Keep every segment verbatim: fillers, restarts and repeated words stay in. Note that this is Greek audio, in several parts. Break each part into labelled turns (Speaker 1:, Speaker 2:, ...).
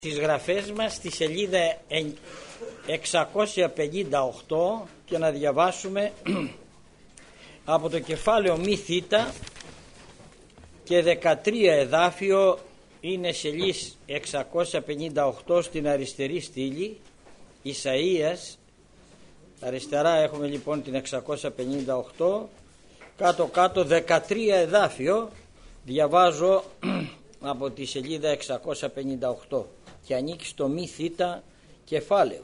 Speaker 1: Τις γραφές μας στη σελίδα εξακόσια πενήντα οκτώ και να διαβάσουμε από το κεφάλαιο μη θήτα και δεκατρία εδάφιο, είναι σελίδα εξακόσια πενήντα οκτώ στην αριστερή στήλη, Ισαΐας. Αριστερά έχουμε λοιπόν την εξακόσια πενήντα οκτώ, κάτω κάτω δεκατρία εδάφιο, διαβάζω από τη σελίδα εξακόσια πενήντα οκτώ και ανήκει στο μη θήτα κεφάλαιο.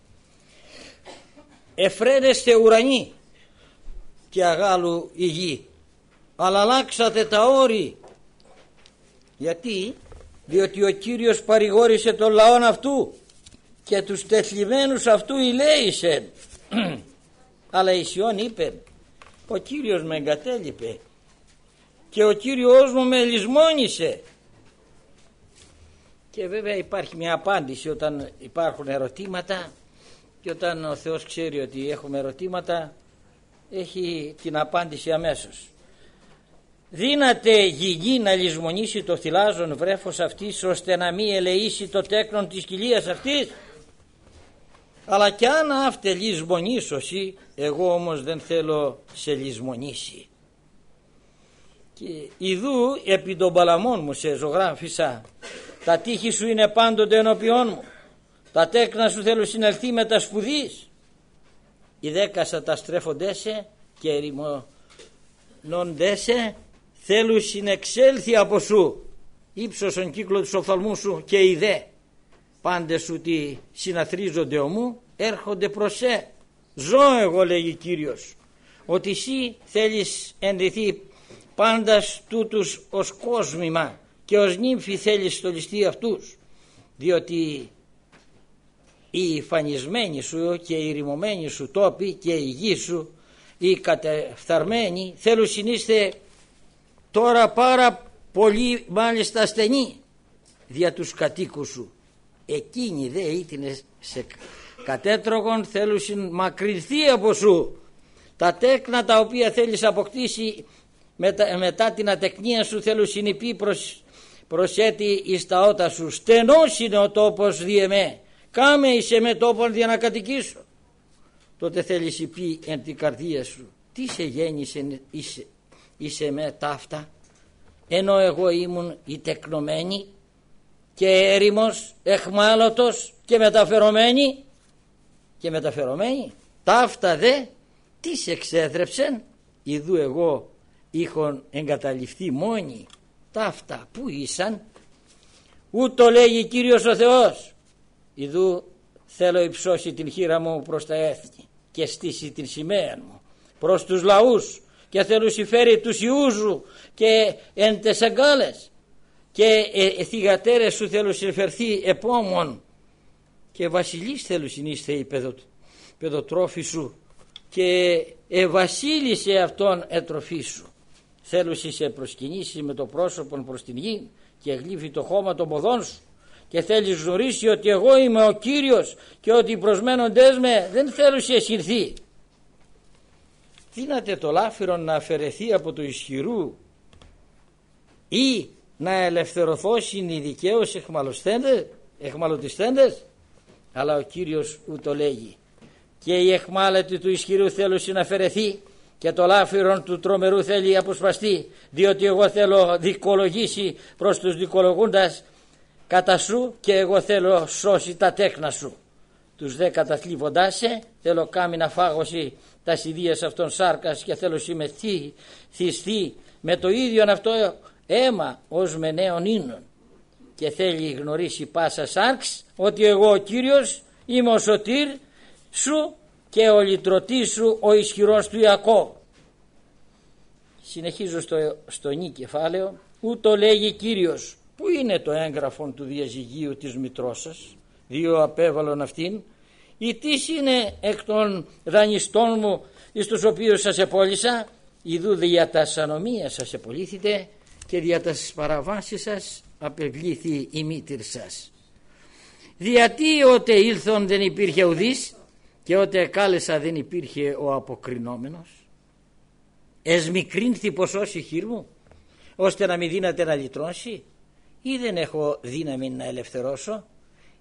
Speaker 1: Εφραίνεστε ουρανοί και αγάλου η γη, αλλά αλλάξατε τα όρη. Γιατί? Διότι ο Κύριος παρηγόρησε τον λαόν αυτού και τους τεθλιμμένους αυτού ηλέησεν. Αλλά η Σιών είπε, ο Κύριος με εγκατέλειπε και ο Κύριος μου με λησμόνησε. Και βέβαια υπάρχει μια απάντηση όταν υπάρχουν ερωτήματα, και όταν ο Θεός ξέρει ότι έχουμε ερωτήματα, έχει την απάντηση αμέσως. Δύναται γηγή να λησμονήσει το θυλάζον βρέφος αυτής, ώστε να μην ελεήσει το τέκνον της κοιλίας αυτής? Αλλά κι αν αύτε λησμονήσωση, εγώ όμως δεν θέλω σε λησμονήσει. Και ιδού επί των παλαμών μου σε ζωγράφισα, τα τείχη σου είναι πάντοτε ενώπιόν μου, τα τέκνα σου θέλω συνελθεί με τα σπουδής. Οι δέκασα τα στρέφοντέσαι και ερημονώντεσαι, θέλουν συνεξέλθει από σου. Ήψωσον κύκλο του οφθαλμού σου και οι δε πάντες σου τι συναθρίζονται ομού, έρχονται προς σε. Ζω εγώ, λέγει Κύριος, ότι εσύ θέλεις ενδυθεί πάντας τούτους ως κόσμημα και ως νύμφη θέλεις στολιστεί αυτούς, διότι οι φανισμένοι σου και οι ρημωμένοι σου τόποι και η γη σου, οι κατεφθαρμένοι, θέλουν συνείστε τώρα πάρα πολύ μάλιστα ασθενή δια τους κατοίκους σου. Εκείνοι δε ήτινες σε κατέτρογον θέλουν μακρυνθεί από σου. Τα τέκνα τα οποία θέλεις αποκτήσει μετά, μετά την ατεκνία σου θέλουν συνειπεί προς, προσέτη εις τα ότα σου. Στενός είναι ο τόπος διεμέ, κάμε είσαι με τόπον για να κατοικήσω. Τότε θέλεις υπεί εν την καρδία σου, τι σε γέννησε είσαι, είσαι με ταύτα, ενώ εγώ ήμουν η τεκνομένη και έρημος, εχμάλωτος και μεταφερομένη και μεταφερομένη. Ταύτα δε τι σε εξέθρεψεν? Ιδού εγώ είχον εγκαταλειφθεί μόνοι. Ταύτα που ήσαν? Ούτω λέγει Κύριος ο Θεός, ιδού θέλω υψώσει την χείρα μου προς τα έθνη και στήσει την σημαία μου προς τους λαούς, και θέλω συμφέρει τους ιούς σου και εν τες εγκάλες, και ε, ε, θυγατέρες σου θέλω συμφερθεί επόμων, και βασιλείς θέλω συνείστε η παιδο, παιδοτρόφη σου, και ε, βασίλησε αυτόν ετροφή σου. Θέλω σε προσκυνήσεις με το πρόσωπο προς την γη και γλύφει το χώμα των ποδών σου, και θέλεις γνωρίσει ότι εγώ είμαι ο Κύριος και ότι οι προσμένοντές με δεν θέλουν σε συρθεί. Δύναται το λάφυρον να αφαιρεθεί από το ισχυρού ή να ελευθερωθώσουν οι δικαίως εχμαλωτιστέντες? Αλλά ο Κύριος ούτω λέγει, και η εχμάλωτη του ισχυρού θέλω να αφαιρεθεί και το λάφυρον του τρομερού θέλει αποσπαστεί, διότι εγώ θέλω δικολογήσει προς τους δικολογούντας κατά σου, και εγώ θέλω σώσει τα τέκνα σου. Τους δε καταθλίβοντάσαι θέλω κάμει να φάγωση τα ιδίας αυτών σάρκας, και θέλω συμμεθεί θυστεί με το ίδιο αυτό αίμα ως με νέων ίνων, και θέλει γνωρίσει πάσα σάρξ ότι εγώ ο Κύριος είμαι ο σωτήρ σου και ο λυτρωτής σου, ο ισχυρός του Ιακώβ. Συνεχίζω στο, στο νη κεφάλαιο. Ούτω λέγει Κύριος. Πού είναι το έγγραφο του διαζυγίου της μητρός σας? Δύο απέβαλον αυτήν. Ή τις είναι εκ των δανειστών μου εις τους οποίους σας επόλυσα? Ιδού δια τας ανομίας σας επολύθητε, και δια τας παραβάσεις σας απευλήθη η μήτηρ σας. Διατί ότε ήλθον δεν υπήρχε ουδής, και ότε κάλεσα δεν υπήρχε ο αποκρινόμενος? Εσμικρύνθη ποσός η χείρ μου, ώστε να μην δύναται να λυτρώσει? Ή δεν έχω δύναμη να ελευθερώσω?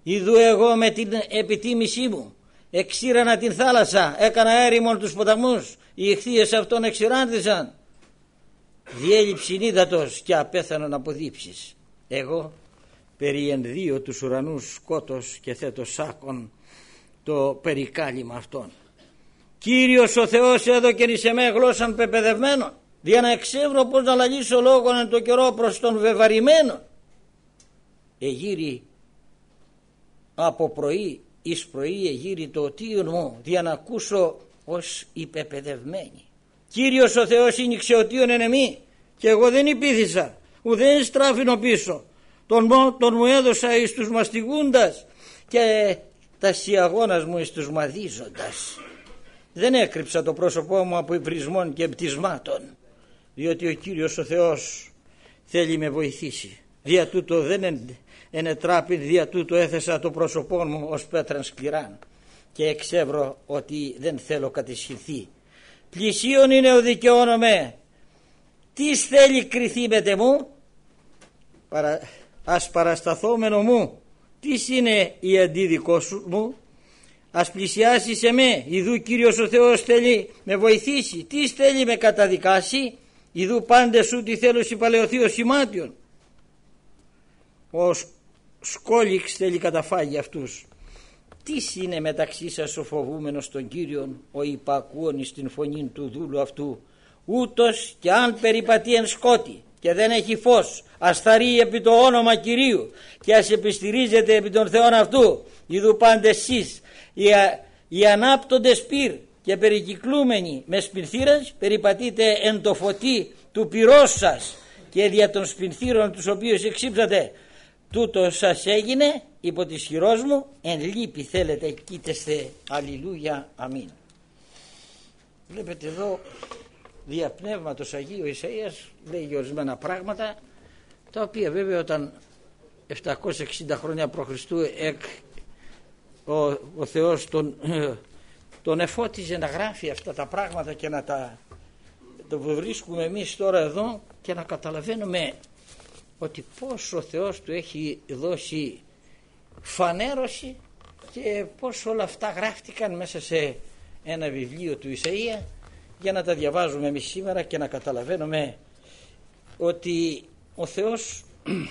Speaker 1: Ιδού εγώ με την επιτίμησή μου εξήρανα την θάλασσα, έκανα έρημον τους ποταμούς, οι ηχθείες αυτών εξηράνθησαν. Διέλειψην ύδατος και απέθανον από δίψεις. Εγώ περί ενδύο τους ουρανούς σκότος και θέτω σάκον το περικάλυμα αυτών. Κύριος ο Θεός έδωκεν εις εμέ γλώσσαν πεπαιδευμένων, δια να εξεύρω πως να λαλήσω λόγον εν το καιρό προς τον βεβαρημένον. Εγύρι από πρωί εις πρωί εγύρι το οτίον μου, δια να ακούσω ως υπεπαιδευμένη. Κύριος ο Θεός ήνιξε οτίον εν εμή, και εγώ δεν υπήθησα, ουδέν στράφινο πίσω. Τον, τον μου έδωσα εις τους μαστιγούντας και τα σιαγώνας μου εις τους μαδίζοντας. Δεν έκρυψα το πρόσωπό μου από υβρισμών και πτυσμάτων, διότι ο Κύριος ο Θεός θέλει με βοηθήσει. Δια τούτο δεν ενετράπην, δια τούτο έθεσα το πρόσωπό μου ως πέτραν σκληράν και εξεύρω ότι δεν θέλω κατησχυνθεί. Πλησίον είναι ο δικαιώνομαι, τις θέλει κριθεί μετ' μου, παρα, ας παρασταθόμενο μου, τις είναι η αντίδικό σου μου, ας πλησιάσει σε με, ιδού Κύριος ο Θεός θέλει με βοηθήσει, τις θέλει με καταδικάσει, ιδού πάντες σου τι θέλω συμπαλαιωθεί ο σημάτιον. Ο σκόλιξ θέλει καταφάγει αυτούς. Τις είναι μεταξύ σας ο φοβούμενος τον Κύριον, ο υπακούων εις την φωνή του δούλου αυτού, ούτως και αν περιπατεί εν σκότη και δεν έχει φως, ας θαρρεί επί το όνομα Κυρίου και ας επιστηρίζεται επί των Θεών αυτού. Ιδού πάντες εσείς οι, α, οι ανάπτοντες πυρ και περικυκλούμενοι με σπινθήρας περιπατείτε εν το φωτί του πυρός σας και δια των σπινθήρων τους οποίους εξύψατε. Τούτο σας έγινε υπό της χειρός μου, εν λύπη θέλετε κοίτεστε. Αλληλούια, αμήν. Βλέπετε εδώ δια πνεύματος Αγίου Ισαΐας λέει ορισμένα πράγματα, τα οποία βέβαια όταν επτακόσια εξήντα χρόνια προ Χριστού εκ, ο, ο Θεός τον, τον εφώτιζε να γράφει αυτά τα πράγματα και να τα το βρίσκουμε εμείς τώρα εδώ και να καταλαβαίνουμε ότι πώς ο Θεός του έχει δώσει φανέρωση και πώς όλα αυτά γράφτηκαν μέσα σε ένα βιβλίο του Ισαΐα, για να τα διαβάζουμε εμείς σήμερα και να καταλαβαίνουμε ότι ο Θεός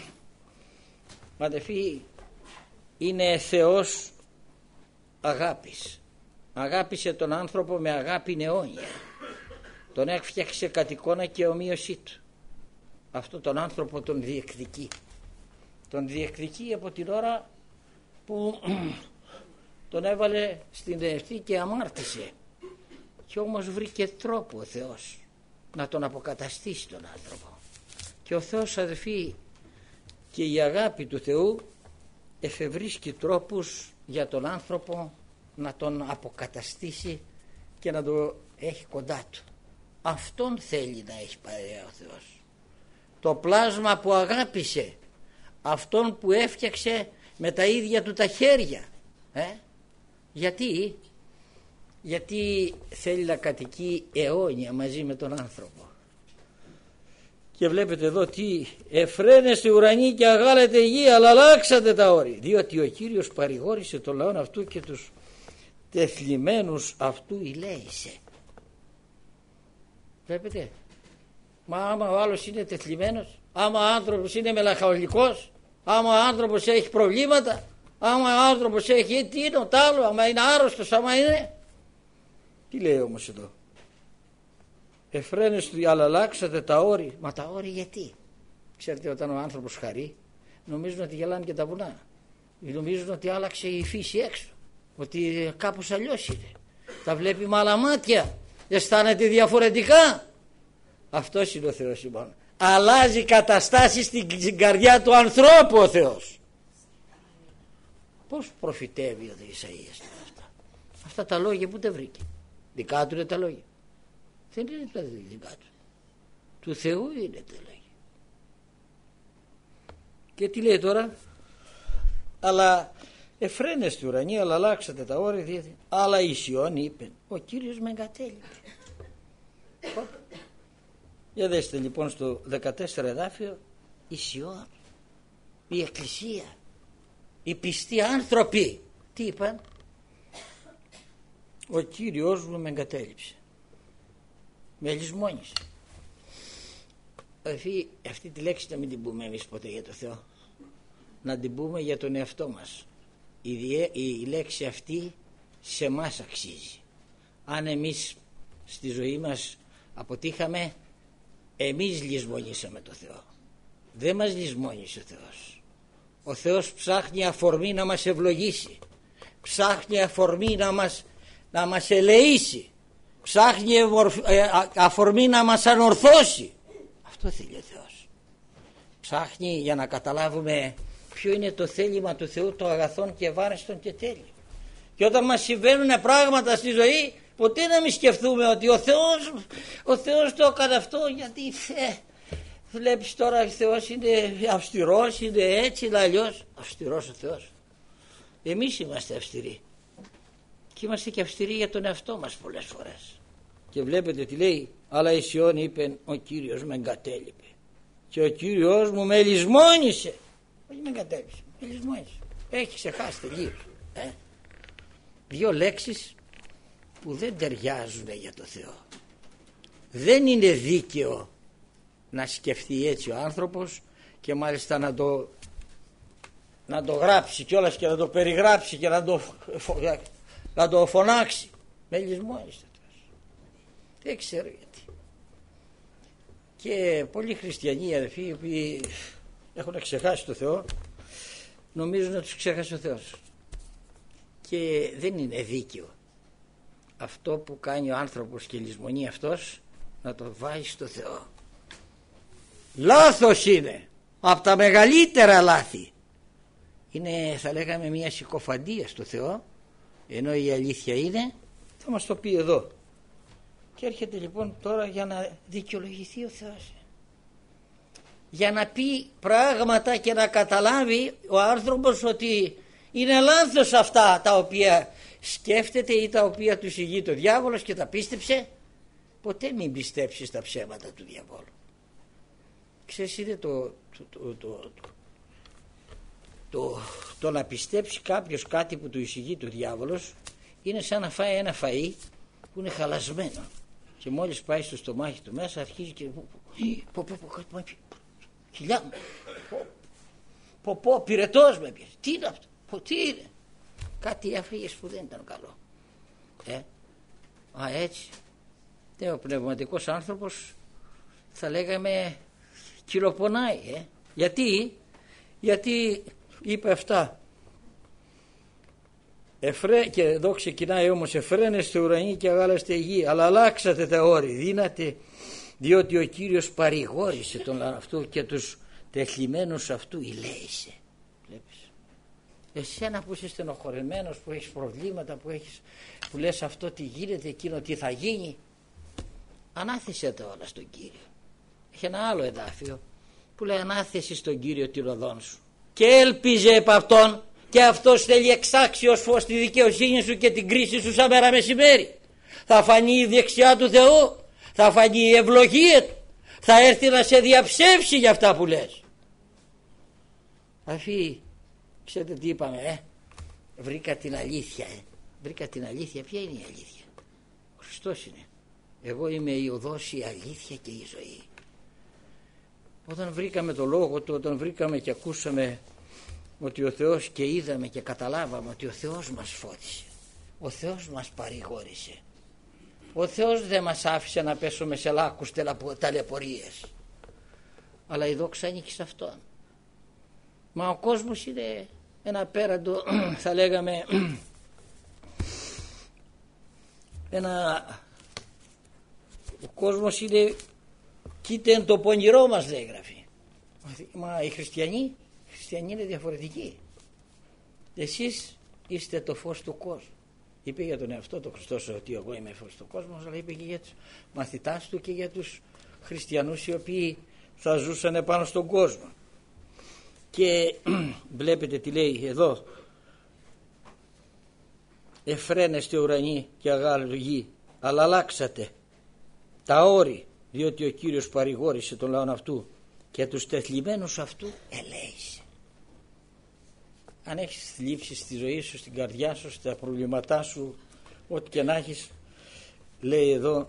Speaker 1: αδελφοί είναι Θεός αγάπης. Αγάπησε τον άνθρωπο με αγάπη αιώνια, τον έφτιαξε κατ' εικόνα και ομοίωσή του. Αυτό τον άνθρωπο τον διεκδικεί. Τον διεκδικεί από την ώρα που τον έβαλε στην ευθύ και αμάρτησε. Και όμως βρήκε τρόπο ο Θεός να τον αποκαταστήσει τον άνθρωπο. Και ο Θεός αδελφοί και η αγάπη του Θεού εφευρίσκει τρόπους για τον άνθρωπο να τον αποκαταστήσει και να το έχει κοντά του. Αυτόν θέλει να έχει παρέα ο Θεός. Το πλάσμα που αγάπησε, αυτόν που έφτιαξε με τα ίδια του τα χέρια. Ε? Γιατί? Γιατί θέλει να κατοικεί αιώνια μαζί με τον άνθρωπο. Και βλέπετε εδώ τι, εφραίνεστε ουρανοί και αγάλετε γη, αλλά αλλάξατε τα όρη, διότι ο Κύριος παρηγόρησε τον λαόν αυτού και τους τεθλιμμένους αυτού ηλέησε. Βλέπετε, μα άμα ο άλλος είναι τεθλιμμένος, άμα ο άνθρωπος είναι μελαγχολικός, άμα ο άνθρωπος έχει προβλήματα, άμα ο άνθρωπος έχει τι είναι τ' άλλο, άμα είναι άρρωστος, άμα είναι, τι λέει όμως εδώ, εφραίνεστε αλλά αλλάξατε τα όρη. Μα τα όρη γιατί? Ξέρετε, όταν ο άνθρωπος χαρεί νομίζουν ότι γελάνε και τα βουνά, νομίζουν ότι άλλαξε η φύση έξω, ότι κάπως αλλιώς είναι, τα βλέπει με άλλα μάτια, αισθάνεται διαφορετικά. Αυτός είναι ο Θεός λοιπόν. Αλλάζει καταστάσεις στην καρδιά του ανθρώπου ο Θεός. Πώς προφητεύει ο Ισαΐας αυτά? Αυτά τα λόγια που τα βρήκε? Δικά του είναι τα λόγια? Δεν είναι τα δικά του. Του Θεού είναι τα λόγια. Και τι λέει τώρα? Αλλά εφραίνεστε ουρανοί, αλλά αλλάξατε τα όρια, διότι αλλά η Σιών είπε, ο Κύριος με εγκατέλειπε. Για δέστε λοιπόν στο δεκατέσσερα εδάφιο, η Σιών, η Εκκλησία, οι πιστοί άνθρωποι τι είπαν? Ο Κύριος μου με εγκατέλειψε, με λησμόνισε. Αυτή, αυτή τη λέξη να μην την πούμε εμείς ποτέ για το Θεό, να την πούμε για τον εαυτό μας. Η, η, η λέξη αυτή σε μας αξίζει. Αν εμείς στη ζωή μας αποτύχαμε, εμείς λησμονήσαμε το Θεό, δεν μας λησμόνισε ο Θεός. Ο Θεός ψάχνει αφορμή να μας ευλογήσει, ψάχνει αφορμή να μας, να μας ελεήσει, ψάχνει αφορμή να μας ανορθώσει. Αυτό θέλει ο Θεός. Ψάχνει για να καταλάβουμε ποιο είναι το θέλημα του Θεού, το αγαθόν και ευάρεστον και τέλειο. Και όταν μας συμβαίνουν πράγματα στη ζωή, ποτέ να μην σκεφτούμε ότι ο Θεός, ο Θεός το έκανε αυτό γιατί ε, βλέπεις τώρα ο Θεός είναι αυστηρός, είναι έτσι είναι αλλιώς. Αυστηρός ο Θεός. Εμείς είμαστε αυστηροί και είμαστε και αυστηροί για τον εαυτό μας πολλές φορές. Και βλέπετε τι λέει, αλλά η Σιών είπε ο Κύριος με εγκατέλειπε και ο Κύριος μου με λησμόνισε. Όχι με εγκατέλειψε, με λησμόνισε. Έχει ξεχάσει τελείως. Ε? Δύο λέξεις που δεν ταιριάζουν για το Θεό. Δεν είναι δίκαιο να σκεφτεί έτσι ο άνθρωπος και μάλιστα να το, να το γράψει κιόλας και να το περιγράψει και να το, να το φωνάξει. Με λησμόνισε. Δεν ξέρω γιατί. Και πολλοί χριστιανοί αδελφοί οι οποίοι έχουν ξεχάσει το Θεό νομίζουν να τους ξέχασε ο Θεός. Και δεν είναι δίκαιο αυτό που κάνει ο άνθρωπος και λησμονεί αυτός να το βάζει στο Θεό. Λάθος είναι, από τα μεγαλύτερα λάθη. Είναι, θα λέγαμε, μια συκοφαντία στο Θεό, ενώ η αλήθεια είναι, θα μας το πει εδώ. Και έρχεται λοιπόν τώρα για να δικαιολογηθεί ο Θεός, για να πει πράγματα και να καταλάβει ο άνθρωπος ότι είναι λάθος αυτά τα οποία σκέφτεται ή τα οποία του εισηγεί το διάβολος και τα πίστεψε. Ποτέ μην πιστέψεις τα ψέματα του διαβόλου. Ξέρεις, είναι το, το, το, το, το, το, το να πιστέψει κάποιος κάτι που του εισηγεί το διάβολος είναι σαν να φάει ένα φαΐ που είναι χαλασμένο και μόλις πάει στο στομάχι του μέσα αρχίζει και πω πω πω χιλιά μου, πω πω πυρετός με πιέζει, τι είναι αυτό, πω τι είναι, κάτι έφυγες που δεν ήταν καλό. Ε, α έτσι, ο πνευματικός άνθρωπος θα λέγαμε κυλοπονάει. Ε. Γιατί, γιατί είπε αυτά. Εφρέ, και εδώ ξεκινάει όμως, εφραίνεστε ουρανοί και αγάλαστε γη, αλλά αλλάξατε τα όρη, δύνατε, διότι ο Κύριος παρηγόρησε τον λαό αυτού και τους τεθλιμμένους αυτού ηλέησε. Βλέπεις. Εσένα που είσαι στενοχωρεμένος, που έχεις προβλήματα, που, έχεις, που λες αυτό τι γίνεται, εκείνο τι θα γίνει, ανάθεσε τα όλα στον Κύριο. Έχει ένα άλλο εδάφιο που λέει ανάθεση στον Κύριο την οδόν σου και έλπιζε επ' αυτόν, και αυτός θέλει εξάξιος φως τη δικαιοσύνη σου και την κρίση σου σαν μέρα μεσημέρι. Θα φανεί η δεξιά του Θεού, θα φανεί η ευλογία του, θα έρθει να σε διαψεύσει για αυτά που λες. Αφή, ξέρετε τι είπαμε, ε? βρήκα την αλήθεια, ε? βρήκα την αλήθεια. Ποια είναι η αλήθεια? Ο Χριστός είναι. Εγώ είμαι η οδός, η αλήθεια και η ζωή. Όταν βρήκαμε το λόγο του, όταν βρήκαμε και ακούσαμε ότι ο Θεός, και είδαμε και καταλάβαμε ότι ο Θεός μας φώτισε, ο Θεός μας παρηγόρησε, ο Θεός δεν μας άφησε να πέσουμε σε λάκκους ταλαιπωρίες, αλλά η δόξα ανήκει σε Αυτόν. Μα ο κόσμος είναι ένα απέραντο, θα λέγαμε, ένα, ο κόσμος είναι, κοίτα εν το πονηρό μας, λέει γραφή. Μα οι χριστιανοί, οι χριστιανοί είναι διαφορετικοί. Εσείς είστε το φως του κόσμου. Είπε για τον εαυτό του Χριστός ότι εγώ είμαι φως του κόσμου, αλλά είπε και για τους μαθητάς του και για τους χριστιανούς οι οποίοι θα ζούσαν επάνω στον κόσμο. Και βλέπετε τι λέει εδώ, εφραίνεστε ουρανοί και αγάλου γη, αλλά αλλάξατε τα όρη, διότι ο Κύριος παρηγόρησε τον λαό αυτού και τους τεθλιμμένους αυτού ελέησε. αν έχεις θλίψεις στη ζωή σου, στην καρδιά σου, στα προβλήματά σου, ό,τι και να έχεις, λέει εδώ,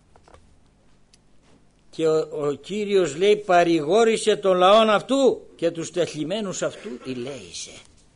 Speaker 1: και ο, ο Κύριος λέει παρηγόρησε τον λαόν αυτού και τους τεθλιμμένους αυτού ηλέησε.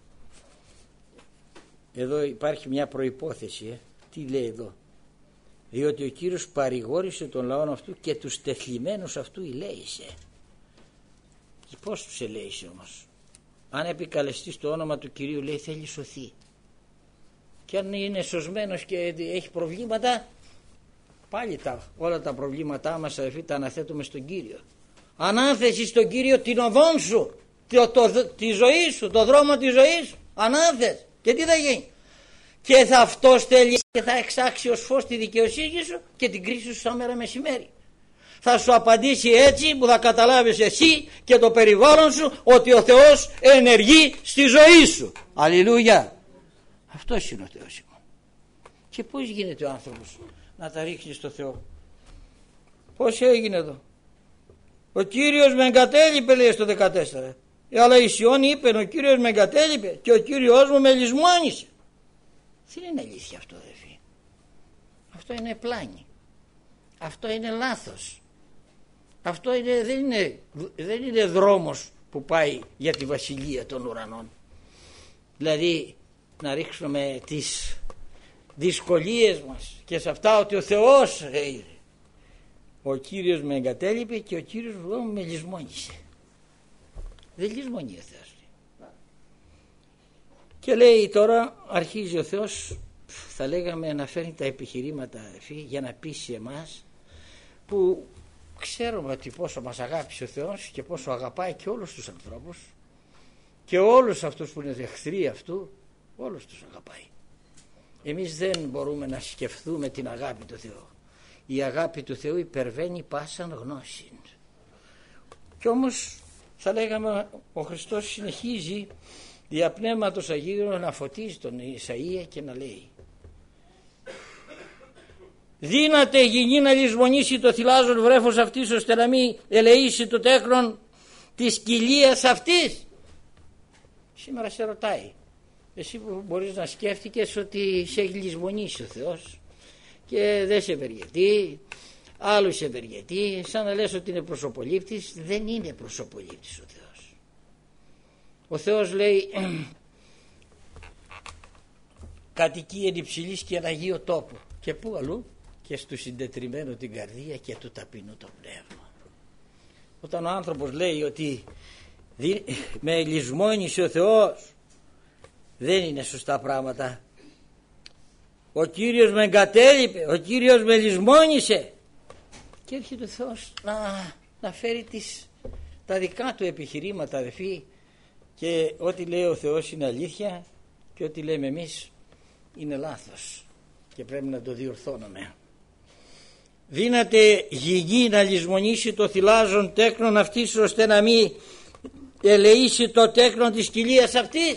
Speaker 1: Εδώ υπάρχει μια προϋπόθεση, ε. τι λέει εδώ? Διότι ο Κύριος παρηγόρησε τον λαόν αυτού και τους τεθλιμμένους αυτού ηλέησε. Και πώς τους ελέησε όμως? Αν επικαλεστείς το όνομα του Κυρίου, λέει, θέλει σωθεί. Και αν είναι σωσμένος και έχει προβλήματα, πάλι τα, όλα τα προβλήματά μας, αδελφοί, τα αναθέτουμε στον Κύριο. Ανάθεση στον Κύριο την οδόν σου, το, το, τη ζωή σου, το δρόμο της ζωής σου. Ανάθεση. Και τι θα γίνει? Και θα αυτός θέλει και θα εξάξει ως φως τη δικαιοσύνη σου και την κρίση σου σαν μέρα μεσημέρι. Θα σου απαντήσει έτσι που θα καταλάβεις εσύ και το περιβάλλον σου ότι ο Θεός ενεργεί στη ζωή σου. Αλληλούια. Αυτός είναι ο Θεός. Και πώς γίνεται ο άνθρωπος να τα ρίχνει στο Θεό? Πώς έγινε εδώ? Ο Κύριος με εγκατέλειπε, λέει στο δεκατέσσερα. Αλλά η Σιών είπε, ο Κύριος με εγκατέλειπε και ο Κύριος μου με λησμόνησε. Δεν είναι αλήθεια αυτό, αδελφοί. Αυτό είναι πλάνη. Αυτό είναι λάθος. Αυτό είναι, δεν, είναι, δεν είναι δρόμος που πάει για τη βασιλεία των ουρανών. Δηλαδή να ρίξουμε τις δυσκολίες μας και σε αυτά ότι ο Θεός είναι. Ο Κύριος με εγκατέλειπε και ο Κύριος μου με λησμόνησε. Δεν λησμονεί ο Θεός. Και λέει τώρα αρχίζει ο Θεός, θα λέγαμε, να φέρνει τα επιχειρήματα, αδελφοί, για να πείσει εμάς που ξέρουμε ότι πόσο μας αγάπησε ο Θεός και πόσο αγαπάει και όλους τους ανθρώπους και όλους αυτούς που είναι εχθροί αυτού, όλους τους αγαπάει. Εμείς δεν μπορούμε να σκεφτούμε την αγάπη του Θεού. Η αγάπη του Θεού υπερβαίνει πάσαν γνώση. Και όμως θα λέγαμε ο Χριστός συνεχίζει δια Πνεύματος Αγίου να φωτίζει τον Ισαΐα και να λέει: δύναται γυνή να λησμονήσει το θυλάζον βρέφος αυτής ώστε να μην ελεήσει το τέκνον της κοιλίας αυτής. Σήμερα σε ρωτάει, εσύ που μπορείς να σκέφτηκες ότι σε έχει λησμονήσει ο Θεός και δεν σε ευεργετεί, άλλους σε ευεργετεί, σαν να λες ότι είναι προσωπολήπτης. Δεν είναι προσωπολήπτης ο Θεός. Ο Θεός λέει κατοικεί εν υψηλής και εν αγίο τόπο. Και πού αλλού? Και στου συντετριμένου την καρδία και του ταπεινού το πνεύμα. Όταν ο άνθρωπος λέει ότι με λησμόνησε ο Θεός, δεν είναι σωστά πράγματα. Ο Κύριος με εγκατέλειπε, ο Κύριος με λησμόνησε. Και έρχεται ο Θεός να, να φέρει τις, τα δικά του επιχειρήματα, αδελφοί, και ό,τι λέει ο Θεός είναι αλήθεια και ό,τι λέμε εμείς είναι λάθος και πρέπει να το διορθώνουμε. Δύναται γηγή να λησμονήσει το θυλάζον τέκνον αυτής ώστε να μην ελεήσει το τέκνον της κοιλίας αυτής.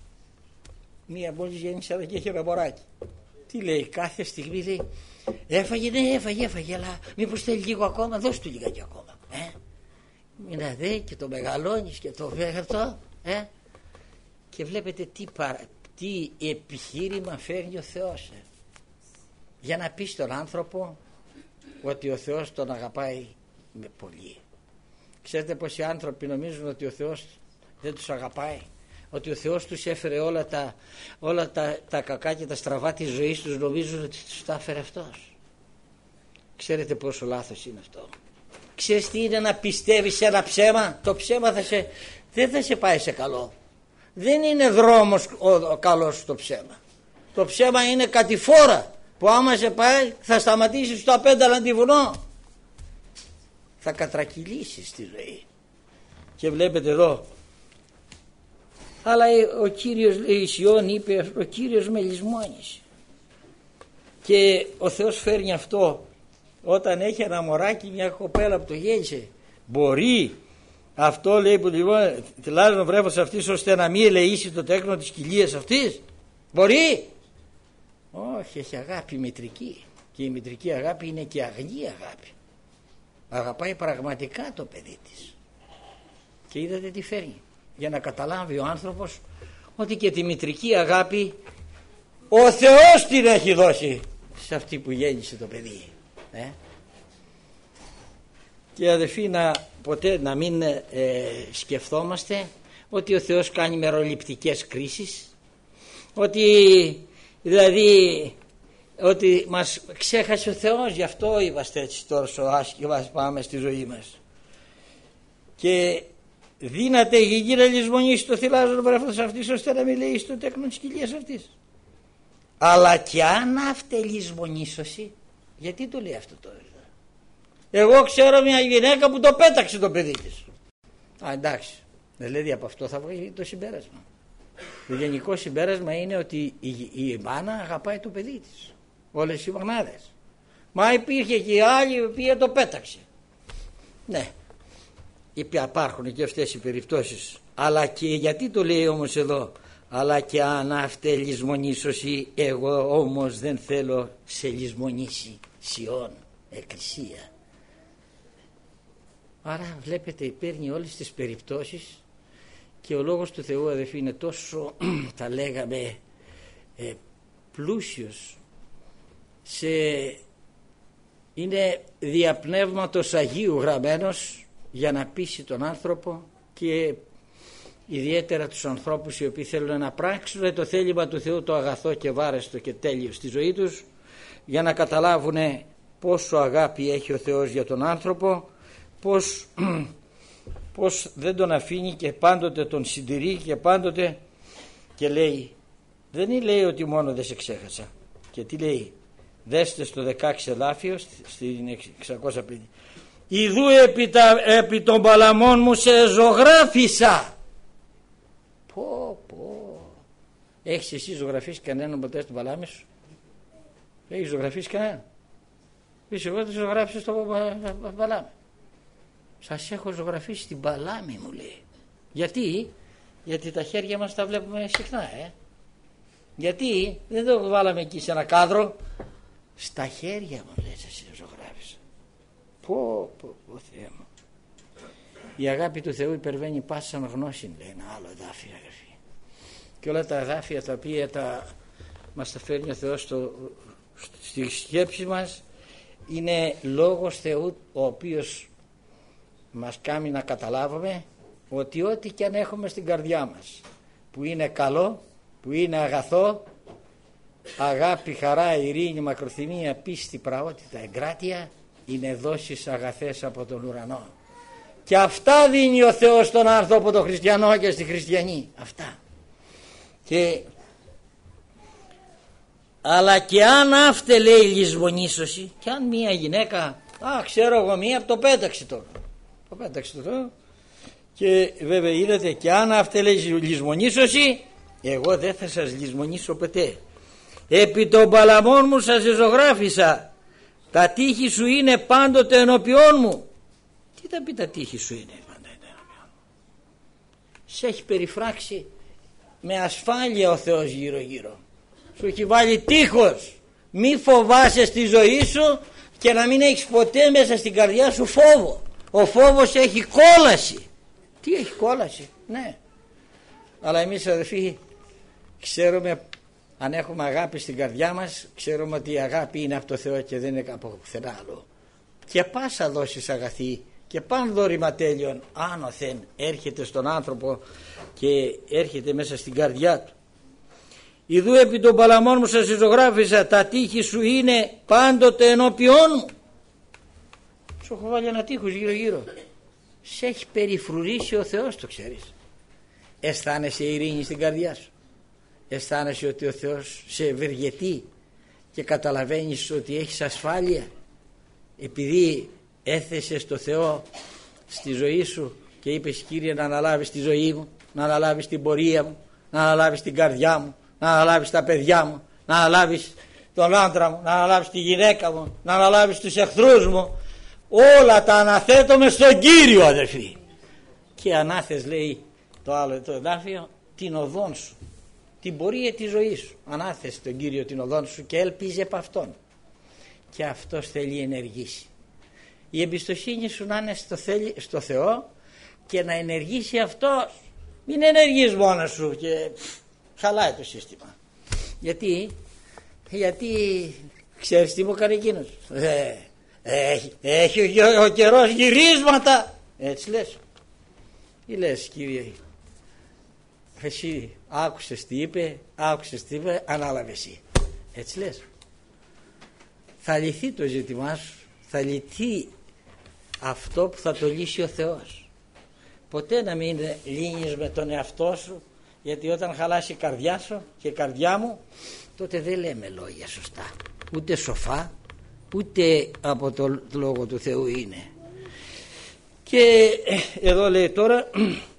Speaker 1: Μία μόλις γέννησε αλλά και έχει ένα μωράκι. Τι λέει? Κάθε στιγμή λέει έφαγε, ναι έφαγε, έφαγε, αλλά μήπως θέλει λίγο ακόμα? Δώσ' του λίγα και ακόμα. Ε? Μην αδέ και το μεγαλώνεις και το αυτό. Ε? Και βλέπετε τι, παρα, τι επιχείρημα φέρνει ο Θεός ε? για να πει στον άνθρωπο ότι ο Θεός τον αγαπάει με πολύ. Ξέρετε πως οι άνθρωποι νομίζουν ότι ο Θεός δεν τους αγαπάει, ότι ο Θεός τους έφερε όλα τα, όλα τα, τα κακά και τα στραβά της ζωής τους, νομίζουν ότι τους τα έφερε αυτός. Ξέρετε πόσο λάθος είναι αυτό? Ξέρεις τι είναι να πιστεύεις σε ένα ψέμα? Το ψέμα θα σε, δεν θα σε πάει σε καλό. Δεν είναι δρόμος ο, ο καλός το ψέμα. Το ψέμα είναι κατηφόρα που άμα σε πάει θα σταματήσεις στο απένταλαντι βουνό. Θα κατρακυλήσεις τη ζωή. Και βλέπετε εδώ, αλλά ο Κύριος, η Σιών είπε, ο Κύριος με λησμόνησε. Και ο Θεός φέρνει αυτό όταν έχει ένα μωράκι, μια κοπέλα που το γέννησε. Μπορεί αυτό, λέει, που λοιπόν τυλάζουν βρέφος αυτής ώστε να μην ελεήσει το τέκνο της κοιλίας αυτής? Μπορεί? Όχι, έχει αγάπη μητρική. Και η μητρική αγάπη είναι και αγνή αγάπη. Αγαπάει πραγματικά το παιδί της. Και είδατε τι φέρνει? Για να καταλάβει ο άνθρωπος ότι και τη μητρική αγάπη ο Θεός την έχει δώσει σε αυτή που γέννησε το παιδί. Ε? Και αδελφοί, να, ποτέ να μην ε, σκεφτόμαστε ότι ο Θεός κάνει μεροληπτικές κρίσεις, ότι δηλαδή ότι μας ξέχασε ο Θεός, γι' αυτό είμαστε έτσι τόσο άσχημα πάμε στη ζωή μας. Και δύναται η γη να λησμονήσει το θυλάζον βρέφος αυτής, ώστε να μην λέει στο τέκνο της κοιλίας αυτής. Αλλά και αν αυτέ λησμονήσωση, γιατί το λέει αυτό τώρα? Εγώ ξέρω μια γυναίκα που το πέταξε το παιδί της. Α, εντάξει, δηλαδή από αυτό θα βγει το συμπέρασμα. Το γενικό συμπέρασμα είναι ότι η, η μάνα αγαπάει το παιδί της, όλες οι μανάδες. Μα υπήρχε και η άλλη η οποία το πέταξε. Ναι, υπάρχουν και αυτές οι περιπτώσεις. Αλλά και γιατί το λέει όμως εδώ? Αλλά και αν αυτέ λησμονήσωση, εγώ όμως δεν θέλω σε λησμονήσει Σιών, εκκλησία. Άρα βλέπετε, παίρνει όλες τις περιπτώσεις και ο Λόγος του Θεού, αδελφοί, είναι τόσο θα λέγαμε ε, πλούσιος, σε, είναι διαπνεύματος Αγίου γραμμένος για να πείσει τον άνθρωπο, και ιδιαίτερα τους ανθρώπους οι οποίοι θέλουν να πράξουν το θέλημα του Θεού, το αγαθό και βάρεστο και τέλειο στη ζωή τους, για να καταλάβουν πόσο αγάπη έχει ο Θεός για τον άνθρωπο, πως, πως δεν τον αφήνει και πάντοτε τον συντηρεί, και πάντοτε και λέει, δεν λέει ότι μόνο δεν σε ξέχασα. Και τι λέει? Δέστε στο δεκαέξι εδάφιο στην εξακόσια πέντε. Ιδού επί, τα, επί των παλαμών μου σε ζωγράφισα. Πω πω. Έχεις εσύ ζωγραφίσει κανέναν ποτέ στην παλάμη σου? Έχεις ζωγραφίσει κανέναν? Πεις, εγώ δεν ζωγράφισα στο παλάμη. Σας έχω ζωγραφίσει στην παλάμη, μου λέει. Γιατί? Γιατί τα χέρια μας τα βλέπουμε συχνά, ε. Γιατί δεν το βάλαμε εκεί σε ένα κάδρο? Στα χέρια μου, λέει, σας ζωγράφισα. Πω πω πω, Θεέ μου. Η αγάπη του Θεού υπερβαίνει πάσα γνώση, λέει ένα άλλο εδάφιο, αγάπη. Και όλα τα εδάφια τα οποία τα, μας τα φέρνει ο Θεός στο, στη σκέψη μας, είναι Λόγος Θεού, ο οποίος μας κάνει να καταλάβουμε ότι ό,τι και αν έχουμε στην καρδιά μας που είναι καλό, που είναι αγαθό, αγάπη, χαρά, ειρήνη, μακροθυμία, πίστη, πραότητα, εγκράτεια, είναι δόσεις αγαθές από τον ουρανό. Και αυτά δίνει ο Θεός στον άνθρωπο, τον χριστιανό και στη χριστιανή. Αυτά. Και αλλά και αν αύτε, λέει, λησμονήσωση, και αν μία γυναίκα, α, ξέρω εγώ μία που το πέταξε τώρα, το πέταξε τώρα, και βέβαια είδατε, και αν αύτε, λέει, λησμονήσωση, εγώ δεν θα σας λησμονήσω ποτέ. Επί των παλαμών μου σας ζωγράφισα, τα τείχη σου είναι πάντοτε ενώπιόν μου. Τι θα πει τα τείχη σου είναι πάντοτε ενώπιόν μου? Σε έχει περιφράξει με ασφάλεια ο Θεός γύρω γύρω. Σου έχει βάλει τείχος. Μη φοβάσαι στη ζωή σου και να μην έχεις ποτέ μέσα στην καρδιά σου φόβο. Ο φόβος έχει κόλαση. Τι έχει κόλαση? Ναι. Αλλά εμείς, αδελφοί, ξέρουμε, αν έχουμε αγάπη στην καρδιά μας, ξέρουμε ότι η αγάπη είναι από το Θεό και δεν είναι από πουθενά άλλο. Και πάσα δόσεις αγαθή και παν δώρημα τέλειον άνωθεν έρχεται στον άνθρωπο και έρχεται μέσα στην καρδιά του. Ιδού επί των παλαμών μου σας ζωγράφισα, τα τείχη σου είναι πάντοτε ενώπιόν μου. Σου έχω βάλει ένα τείχος γύρω γύρω. Σε έχει περιφρουρήσει ο Θεός, το ξέρεις. Αισθάνεσαι ειρήνη στην καρδιά σου? Αισθάνεσαι ότι ο Θεός σε ευεργετεί και καταλαβαίνεις ότι έχεις ασφάλεια επειδή έθεσες το Θεό στη ζωή σου και είπες, Κύριε, να αναλάβεις τη ζωή μου, να αναλάβεις την πορεία μου, να αναλάβεις την καρδιά μου, να αναλάβεις τα παιδιά μου, να αναλάβεις τον άντρα μου, να αναλάβεις τη γυναίκα μου, να αναλάβεις τους εχθρούς μου. Όλα τα αναθέτουμε στον Κύριο, αδελφοί. Και ανάθες, λέει το άλλο το εδάφιο, την οδόν σου, την πορεία της ζωής σου. Ανάθες τον Κύριο την οδόν σου και έλπιζε από Αυτόν. Και Αυτός θέλει ενεργήσει. Η εμπιστοσύνη σου να είναι στο, θέλει, στο Θεό και να ενεργήσει Αυτός. Μην ενεργείς μόνος σου και χαλάει το σύστημα. Γιατί, γιατί ξέρεις τι μου έκανε εκείνος. Ε, έχει, έχει ο, ο καιρός γυρίσματα. Έτσι λες. Ή λες, κύριε, εσύ άκουσες τι είπε, άκουσες τι είπε, ανάλαβε εσύ. Έτσι λες. Θα λυθεί το ζήτημά σου, θα λυθεί αυτό που θα το λύσει ο Θεός. Ποτέ να μην λύνεις με τον εαυτό σου, γιατί όταν χαλάσει η καρδιά σου και η καρδιά μου, τότε δεν λέμε λόγια σωστά, ούτε σοφά, ούτε από το λόγο του Θεού είναι. Και εδώ λέει τώρα,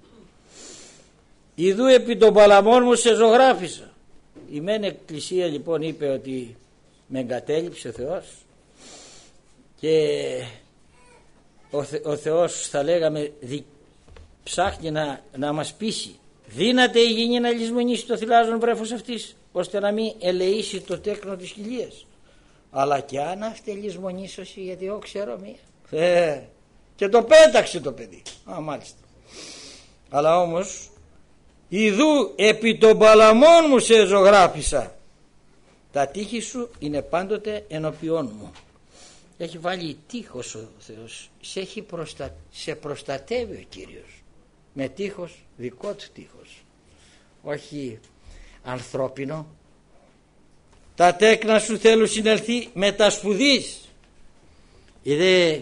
Speaker 1: ιδού επί των παλαμών μου σε ζωγράφισα. Η μεν εκκλησία λοιπόν είπε ότι με εγκατέλειψε ο Θεός και ο, Θε, ο Θεός θα λέγαμε δι, ψάχνει να, να μας πείσει. Δύναται η γηνή να λησμονήσει το θυλάζον βρέφος αυτής, ώστε να μην ελεήσει το τέκνο της χιλίας. Αλλά και αν αυτή λησμονήσωση, γιατί εγώ ξέρω μία. Ε, και το πέταξε το παιδί. Α, μάλιστα. Αλλά όμως, ιδού επί των παλαμών μου σε ζωγράφισα. Τα τείχη σου είναι πάντοτε ενωπιών μου. Έχει βάλει τείχος ο Θεός. Σε, έχει προστα... σε προστατεύει ο Κύριος. Με τείχος, δικό του τείχος. Όχι ανθρώπινο. Τα τέκνα σου θέλουν συνελθεί με τα σπουδής. Είδε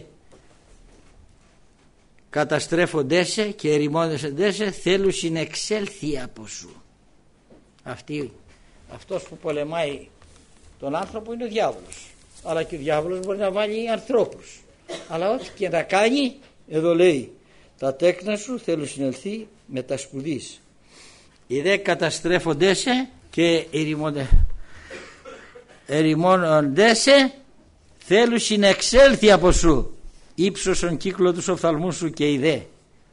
Speaker 1: καταστρέφοντέσαι και ερημώνεσαι θέλουν συνεξέλθει από σου. Αυτή, αυτός που πολεμάει τον άνθρωπο είναι ο διάβολος. Αλλά και ο διάβολος μπορεί να βάλει ανθρώπους. Αλλά ό,τι και να κάνει, εδώ λέει, τα τέκνα σου θέλουν συνελθεί με τα σπουδής. Οι δε καταστρέφοντέσαι και ερημώνοντέσαι θέλουν συνεξέλθει από σου. Ήψωσον κύκλο τους οφθαλμού σου και οι δε.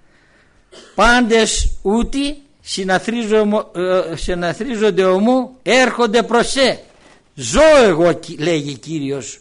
Speaker 1: Πάντες ούτι συναθρίζονται ομού έρχονται προς σε. Ζω εγώ, λέγει Κύριος,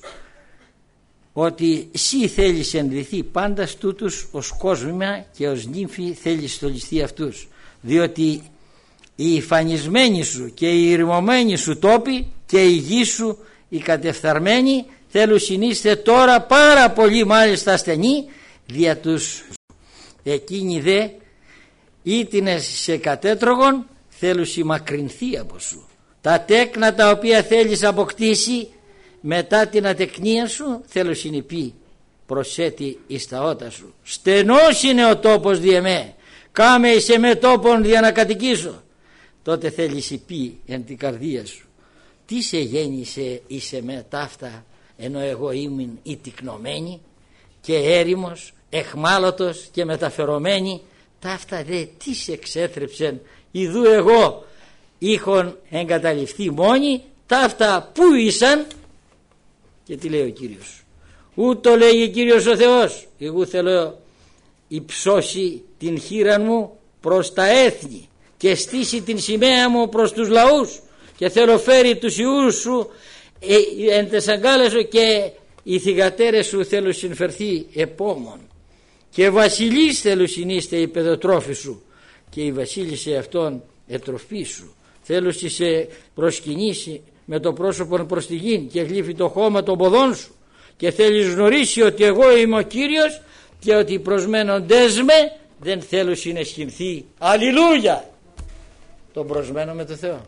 Speaker 1: ότι εσύ θέλεις ενδυθεί πάντα τούτους ως κόσμημα και ως νύμφη θέλεις στολιστεί αυτούς, διότι οι υφανισμένοι σου και οι ηρημωμένοι σου τόποι και η γη σου οι κατεφθαρμένοι θέλουν συνείστε τώρα πάρα πολύ μάλιστα ασθενή δια τους. Εκείνοι δε ήτινες σε κατέτρογον θέλουν συμμακρυνθεί από σου. Τα τέκνα τα οποία θέλεις αποκτήσει μετά την ατεκνία σου θέλω συνυπεί προσέτη εις τα ότα σου. Στενός είναι ο τόπος διεμέ, κάμε είσαι με τόπον δια να κατοικήσω. Τότε θέλεις υπεί εν την καρδία σου, τι σε γέννησε είσαι με ταύτα, ενώ εγώ ήμουν η τικνωμένη και έρημος, εχμάλωτος και μεταφερομένη. Ταύτα δε τι σε εξέθρεψεν, ιδού εγώ είχον εγκαταλειφθεί μόνοι, ταύτα που ήσαν. Και τι λέει ο Κύριος, ούτω λέει ο Κύριος ο Θεός, εγώ θέλω υψώσει την χείρα μου προς τα έθνη και στήσει την σημαία μου προς τους λαούς και θέλω φέρει τους ιούς σου ε, εν τες αγκάλες σου και οι θυγατέρες σου θέλω συμφερθεί επόμων και βασιλείς θέλω συνείστε η παιδοτρόφη σου και η βασίλισσα αυτών ετροφή σου. Θέλω σε προσκυνήσει με το πρόσωπο προς τη γη και γλύφει το χώμα των ποδών σου και θέλεις γνωρίσει ότι εγώ είμαι ο Κύριος και ότι οι προσμένοντές με δεν θέλω συναισχυνθεί. Αλληλούια! Τον προσμένω με το Θεό.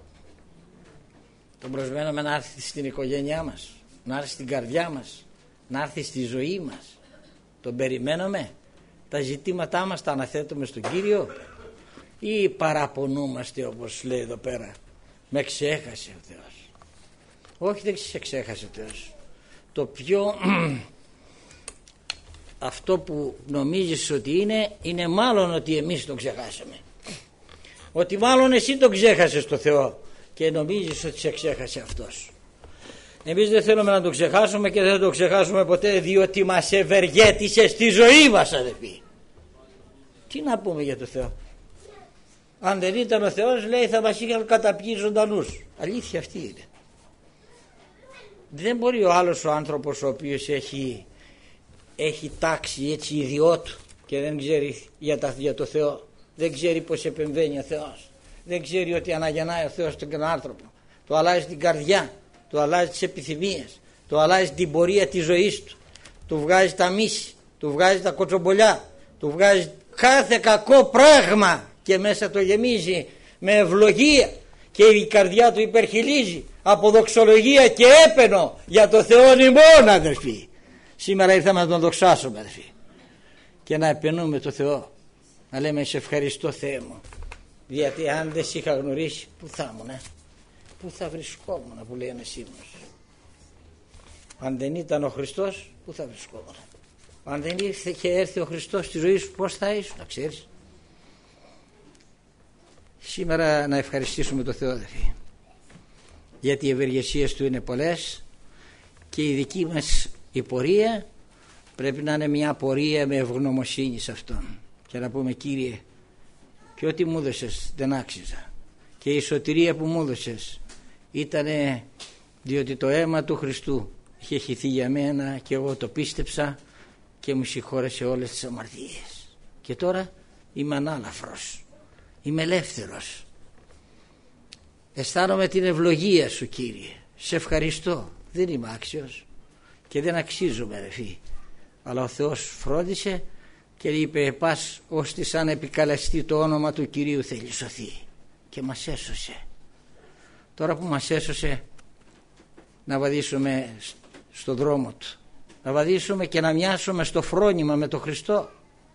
Speaker 1: Τον προσμένω με να έρθει στην οικογένειά μας, να έρθει στην καρδιά μας, να έρθει στη ζωή μας. Τον περιμένουμε. Τα ζητήματά μας τα αναθέτουμε στον Κύριο ή παραπονούμαστε όπως λέει εδώ πέρα, με ξέχασε ο Θεός. Όχι, δεν σε ξέχασε ο Θεός. Το πιο αυτό που νομίζεις ότι είναι, είναι μάλλον ότι εμείς τον ξεχάσαμε. Ότι μάλλον εσύ τον ξέχασες το Θεό και νομίζεις ότι σε ξέχασε αυτός. Εμείς δεν θέλουμε να τον ξεχάσουμε και δεν θα τον ξεχάσουμε ποτέ, διότι μας ευεργέτησε στη ζωή μας, αδελφοί. Τι να πούμε για το Θεό? Αν δεν ήταν ο Θεός, λέει, θα μας είχαν καταπιεί ζωντανούς. Αλήθεια αυτή είναι. Δεν μπορεί ο άλλος ο άνθρωπος ο οποίος έχει, έχει τάξει έτσι ιδιότου και δεν ξέρει για, τα, για το Θεό, δεν ξέρει πως επεμβαίνει ο Θεός, δεν ξέρει ότι αναγεννάει ο Θεός τον άνθρωπο. Του αλλάζει την καρδιά, του αλλάζει τις επιθυμίες, του αλλάζει την πορεία της ζωής του, του βγάζει τα μίση, του βγάζει τα κοτσομπολιά, του βγάζει κάθε κακό πράγμα και μέσα το γεμίζει με ευλογία και η καρδιά του υπερχιλίζει από δοξολογία και έπαινο για το Θεό ημών, αδερφοί. Σήμερα ήρθαμε να τον δοξάσουμε, αδερφοί, και να επαινούμε το Θεό, να λέμε σε ευχαριστώ Θεέ μου, γιατί αν δεν σε είχα γνωρίσει πού θα ήμουν, ε? πού θα βρισκόμουν, που λέει ένας ύμνος. Αν δεν ήταν ο Χριστός, πού θα βρισκόμουν? Αν δεν ήρθε και έρθει ο Χριστός στη ζωή σου, πώς θα ήσουν, να ξέρεις. Σήμερα να ευχαριστήσουμε το Θεό, αδερφοί, γιατί οι ευεργεσίες του είναι πολλές και η δική μας η πορεία πρέπει να είναι μια πορεία με ευγνωμοσύνη σε Αυτόν και να πούμε Κύριε, και ό,τι μου έδωσες δεν άξιζα και η σωτηρία που μου έδωσες ήτανε διότι το αίμα του Χριστού είχε χυθεί για μένα και εγώ το πίστεψα και μου συγχώρεσε όλες τις αμαρτίες και τώρα είμαι ανάλαφρος, είμαι ελεύθερος, αισθάνομαι την ευλογία σου Κύριε, σε ευχαριστώ, δεν είμαι άξιος και δεν αξίζομαι, αδερφοί, αλλά ο Θεός φρόντισε και είπε πας ώστε σαν επικαλεστεί το όνομα του Κυρίου θέλει σωθεί και μας έσωσε. Τώρα που μας έσωσε, να βαδίσουμε στον δρόμο του, να βαδίσουμε και να μοιάσουμε στο φρόνημα με τον Χριστό.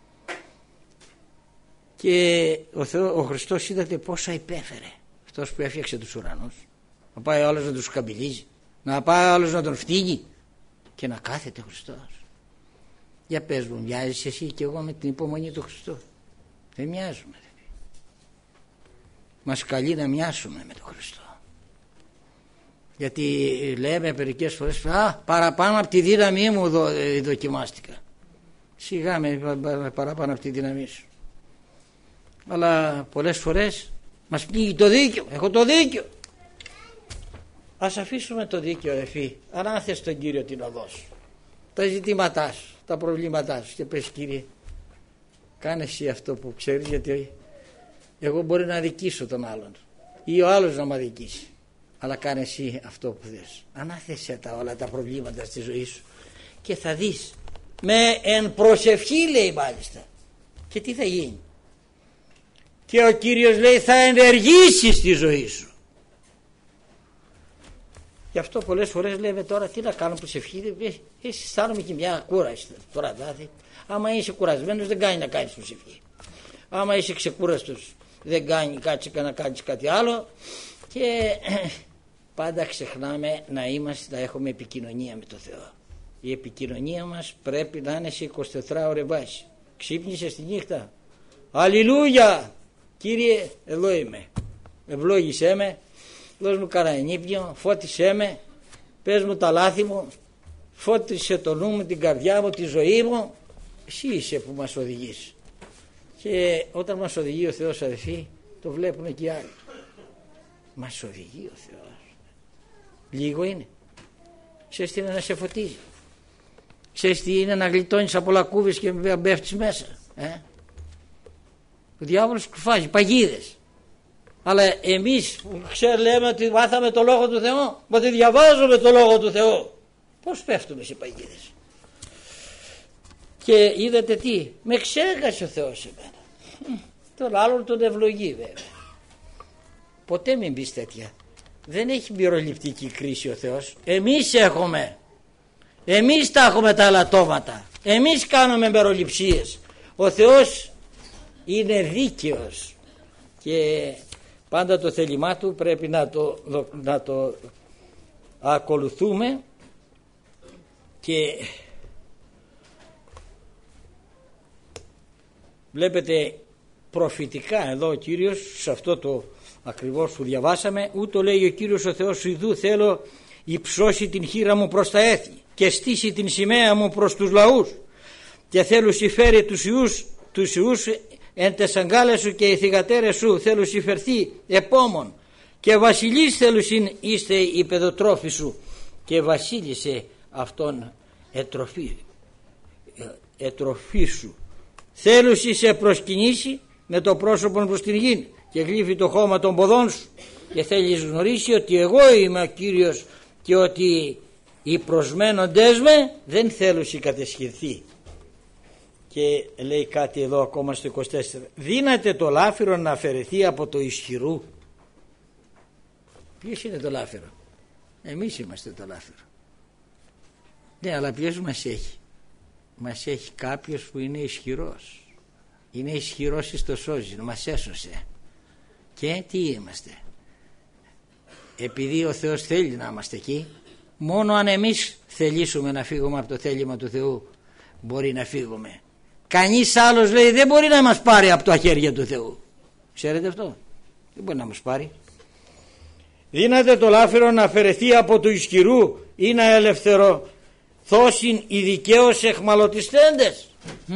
Speaker 1: Και ο, Θεό, ο Χριστός είδατε πόσα υπέφερε, αυτός που έφτιαξε τους ουρανούς, να πάει ο άλλος να τους καμπυλίζει, να πάει ο άλλος να τον φτύγει και να κάθεται ο Χριστός. Για πες μου, μοιάζεις εσύ και εγώ με την υπομονή του Χριστού? Δεν μοιάζουμε. Μας καλεί να μοιάσουμε με τον Χριστό, γιατί λέμε μερικές φορές α, παραπάνω από τη δύναμή μου δο, ε, δοκιμάστηκα. Σιγά με παραπάνω από τη δύναμή σου. Αλλά πολλές φορές μας πνίγει το δίκαιο, έχω το δίκαιο. Ας αφήσουμε το δίκαιο, αδερφοί, ανάθες τον Κύριο την οδό σου, τα ζητήματά σου, τα προβλήματά σου και πες Κύριε, κάνε εσύ αυτό που ξέρεις, γιατί εγώ μπορεί να αδικήσω τον άλλον ή ο άλλος να με αδικήσει, αλλά κάνε εσύ αυτό που θες. Ανάθεσαι τα όλα τα προβλήματα στη ζωή σου και θα δεις με εν προσευχή, λέει μάλιστα, και τι θα γίνει. Και ο Κύριος λέει θα ενεργήσει στη ζωή σου. Γι' αυτό πολλές φορές λέμε τώρα τι να κάνω προσευχή, εσύ αισθάνομαι και μια κούραση τώρα, δηλαδή. Άμα είσαι κουρασμένος δεν κάνει να κάνεις προσευχή, άμα είσαι ξεκούραστος δεν κάνει κάτσε να κάνεις κάτι άλλο. Και πάντα ξεχνάμε να είμαστε, να έχουμε επικοινωνία με τον Θεό. Η επικοινωνία μας πρέπει να είναι σε εικοσιτετράωρη βάση. Ξύπνησες τη νύχτα, αλληλούια Κύριε, εδώ είμαι, ευλόγησέ με, δώσ' μου κανένα ύπνιο, φώτισέ με, πες μου τα λάθη μου, φώτισε το νου μου, την καρδιά μου, τη ζωή μου. Εσύ είσαι που μας οδηγείς. Και όταν μας οδηγεί ο Θεός, αδελφοί, το βλέπουν και οι άλλοι. Μας οδηγεί ο Θεός. Λίγο είναι. Ξέρεις τι είναι να σε φωτίζει? Ξέρεις τι είναι να γλιτώνεις από λακκούβες και να μπέφτεις μέσα? Ε? Ο διάβολος κουφάζει παγίδες. Αλλά εμείς που ξέρουμε, λέμε ότι μάθαμε το Λόγο του Θεού, ότι διαβάζουμε το Λόγο του Θεού, πώς πέφτουμε σε παγίδες? Και είδατε τι, με ξέχασε ο Θεός εμένα. Τον άλλον τον ευλογεί βέβαια. Ποτέ μην πεις τέτοια. Δεν έχει μυροληπτική κρίση ο Θεός. Εμείς έχουμε. Εμείς τα έχουμε τα αλατώματα. Εμείς κάνουμε μεροληψίες. Ο Θεός είναι δίκαιος και πάντα το θέλημά του πρέπει να το, να το ακολουθούμε. Και βλέπετε προφητικά εδώ ο Κύριος σε αυτό το ακριβώς που διαβάσαμε, ούτω λέει ο Κύριος ο Θεός σου, ιδού θέλω υψώσει την χείρα μου προς τα έθνη και στήσει την σημαία μου προς τους λαούς και θέλω συμφέρει τους ιούς, τους ιούς εν τες αγκάλες σου και οι θυγατέρες σου θέλω συμφερθεί επόμων και βασιλείς θέλουσιν είστε οι παιδοτρόφοι σου και βασίλισσε αυτόν ετροφή, ετροφή σου. Θέλουσι σε προσκυνήσει με το πρόσωπο προς την γη και γλύφει το χώμα των ποδών σου και θέλεις γνωρίσει ότι εγώ είμαι ο Κύριος και ότι οι προσμένοντές με δεν θέλουν κατεσχυνθεί. Και λέει κάτι εδώ ακόμα στο είκοσι τέσσερα, δύναται το λάφυρο να αφαιρεθεί από το ισχυρού. Ποιος είναι το λάφυρο? Εμείς είμαστε το λάφυρο. Ναι, αλλά ποιος μας έχει? Μας έχει κάποιος που είναι ισχυρός. Είναι ισχυρός εις το σώζει, μας έσωσε. Και τι είμαστε? Επειδή ο Θεός θέλει να είμαστε εκεί, μόνο αν εμείς θελήσουμε να φύγουμε από το θέλημα του Θεού μπορεί να φύγουμε. Κανείς άλλος, λέει, δεν μπορεί να μας πάρει από τα χέρια του Θεού. Ξέρετε αυτό? Δεν μπορεί να μας πάρει. Δύναται το λάφυρο να αφαιρεθεί από του ισχυρού ή να ελευθερωθώσιν οι δικαίως εχμαλωτιστέντες. Mm.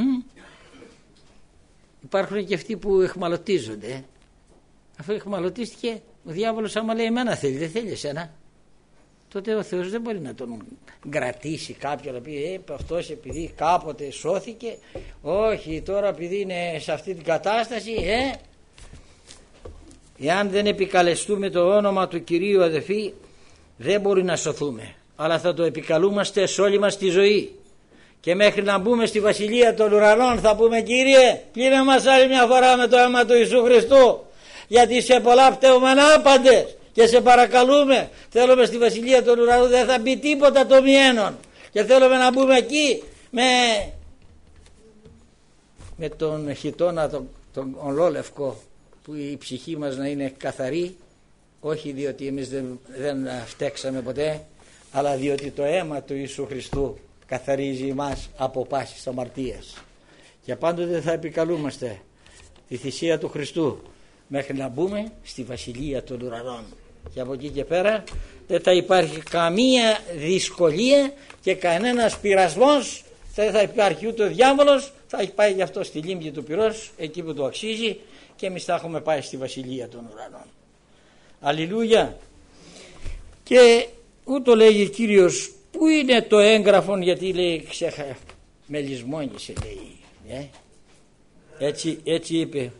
Speaker 1: Υπάρχουν και αυτοί που εχμαλωτίζονται. Αφού εχμαλωτίστηκε ο διάβολος, άμα λέει εμένα θέλει, δεν θέλει εσένα, τότε ο Θεός δεν μπορεί να τον κρατήσει κάποιον να πει ε, αυτός επειδή κάποτε σώθηκε, όχι τώρα επειδή είναι σε αυτή την κατάσταση, ε, εάν δεν επικαλεστούμε το όνομα του Κυρίου, αδελφοί, δεν μπορεί να σωθούμε, αλλά θα το επικαλούμαστε σε όλη μας τη ζωή. Και μέχρι να μπούμε στη Βασιλεία των Ουρανών θα πούμε, Κύριε, πλύνε μας άλλη μια φορά με το αίμα του Ιησού Χριστού, γιατί σε πολλά πτεούμενα άπαντες και σε παρακαλούμε, θέλουμε στη Βασιλεία των Ουρανών, δεν θα μπει τίποτα το μιένον και θέλουμε να μπούμε εκεί με, με τον χιτώνα τον, τον ολόλευκο, που η ψυχή μας να είναι καθαρή, όχι διότι εμείς δεν, δεν φταίξαμε ποτέ, αλλά διότι το αίμα του Ιησού Χριστού καθαρίζει εμάς από πάσης αμαρτίας. Και πάντοτε θα επικαλούμαστε τη θυσία του Χριστού μέχρι να μπούμε στη Βασιλεία των Ουρανών. Και από εκεί και πέρα δεν θα υπάρχει καμία δυσκολία και κανένας πειρασμός, δεν θα υπάρχει ούτε ο διάβολος, θα έχει πάει γι' αυτό στη λίμνη του πυρός, εκεί που το αξίζει, και εμείς θα έχουμε πάει στη Βασιλεία των Ουρανών. Αλληλούια. Και ούτω λέγει Κύριος, πού είναι το έγγραφον, γιατί λέει ξέχα, με λησμόνισε, λέει, ε? έτσι, έτσι είπε.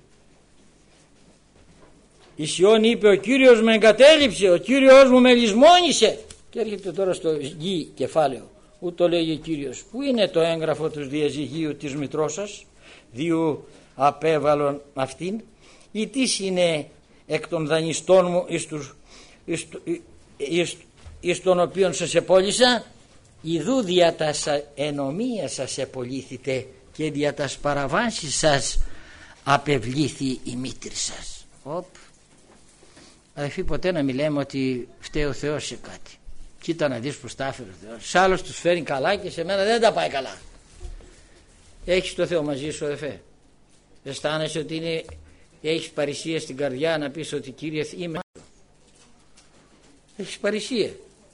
Speaker 1: Η Σιών είπε, ο Κύριος με εγκατέλειψε, ο Κύριος μου με λησμόνισε. Και έρχεται τώρα στο γη κεφάλαιο, ούτω λέγει ο Κύριος, πού είναι το έγγραφο του διαζυγίου της μητρός σας, δύο απέβαλον αυτήν, ή τις είναι εκ των δανειστών μου εις, τους, εις, εις, εις των οποίων σας επόλυσα, ιδού δια τας ενομίας σας επολύθητε και δια τας παραβάσεις σας απευλήθη η μήτρη σας. Οπ. Αδελφοί, ποτέ να μην λέμε ότι φταίει ο Θεός σε κάτι. Κοίτα να δεις πως τα έφερε ο Θεός. Σ' άλλος τους φέρνει καλά και σε μένα δεν τα πάει καλά. Έχεις το Θεό μαζί σου, αδελφέ? Αισθάνεσαι ότι είναι, έχεις παρησία στην καρδιά να πεις ότι Κύριε είμαι? Έχεις παρησία.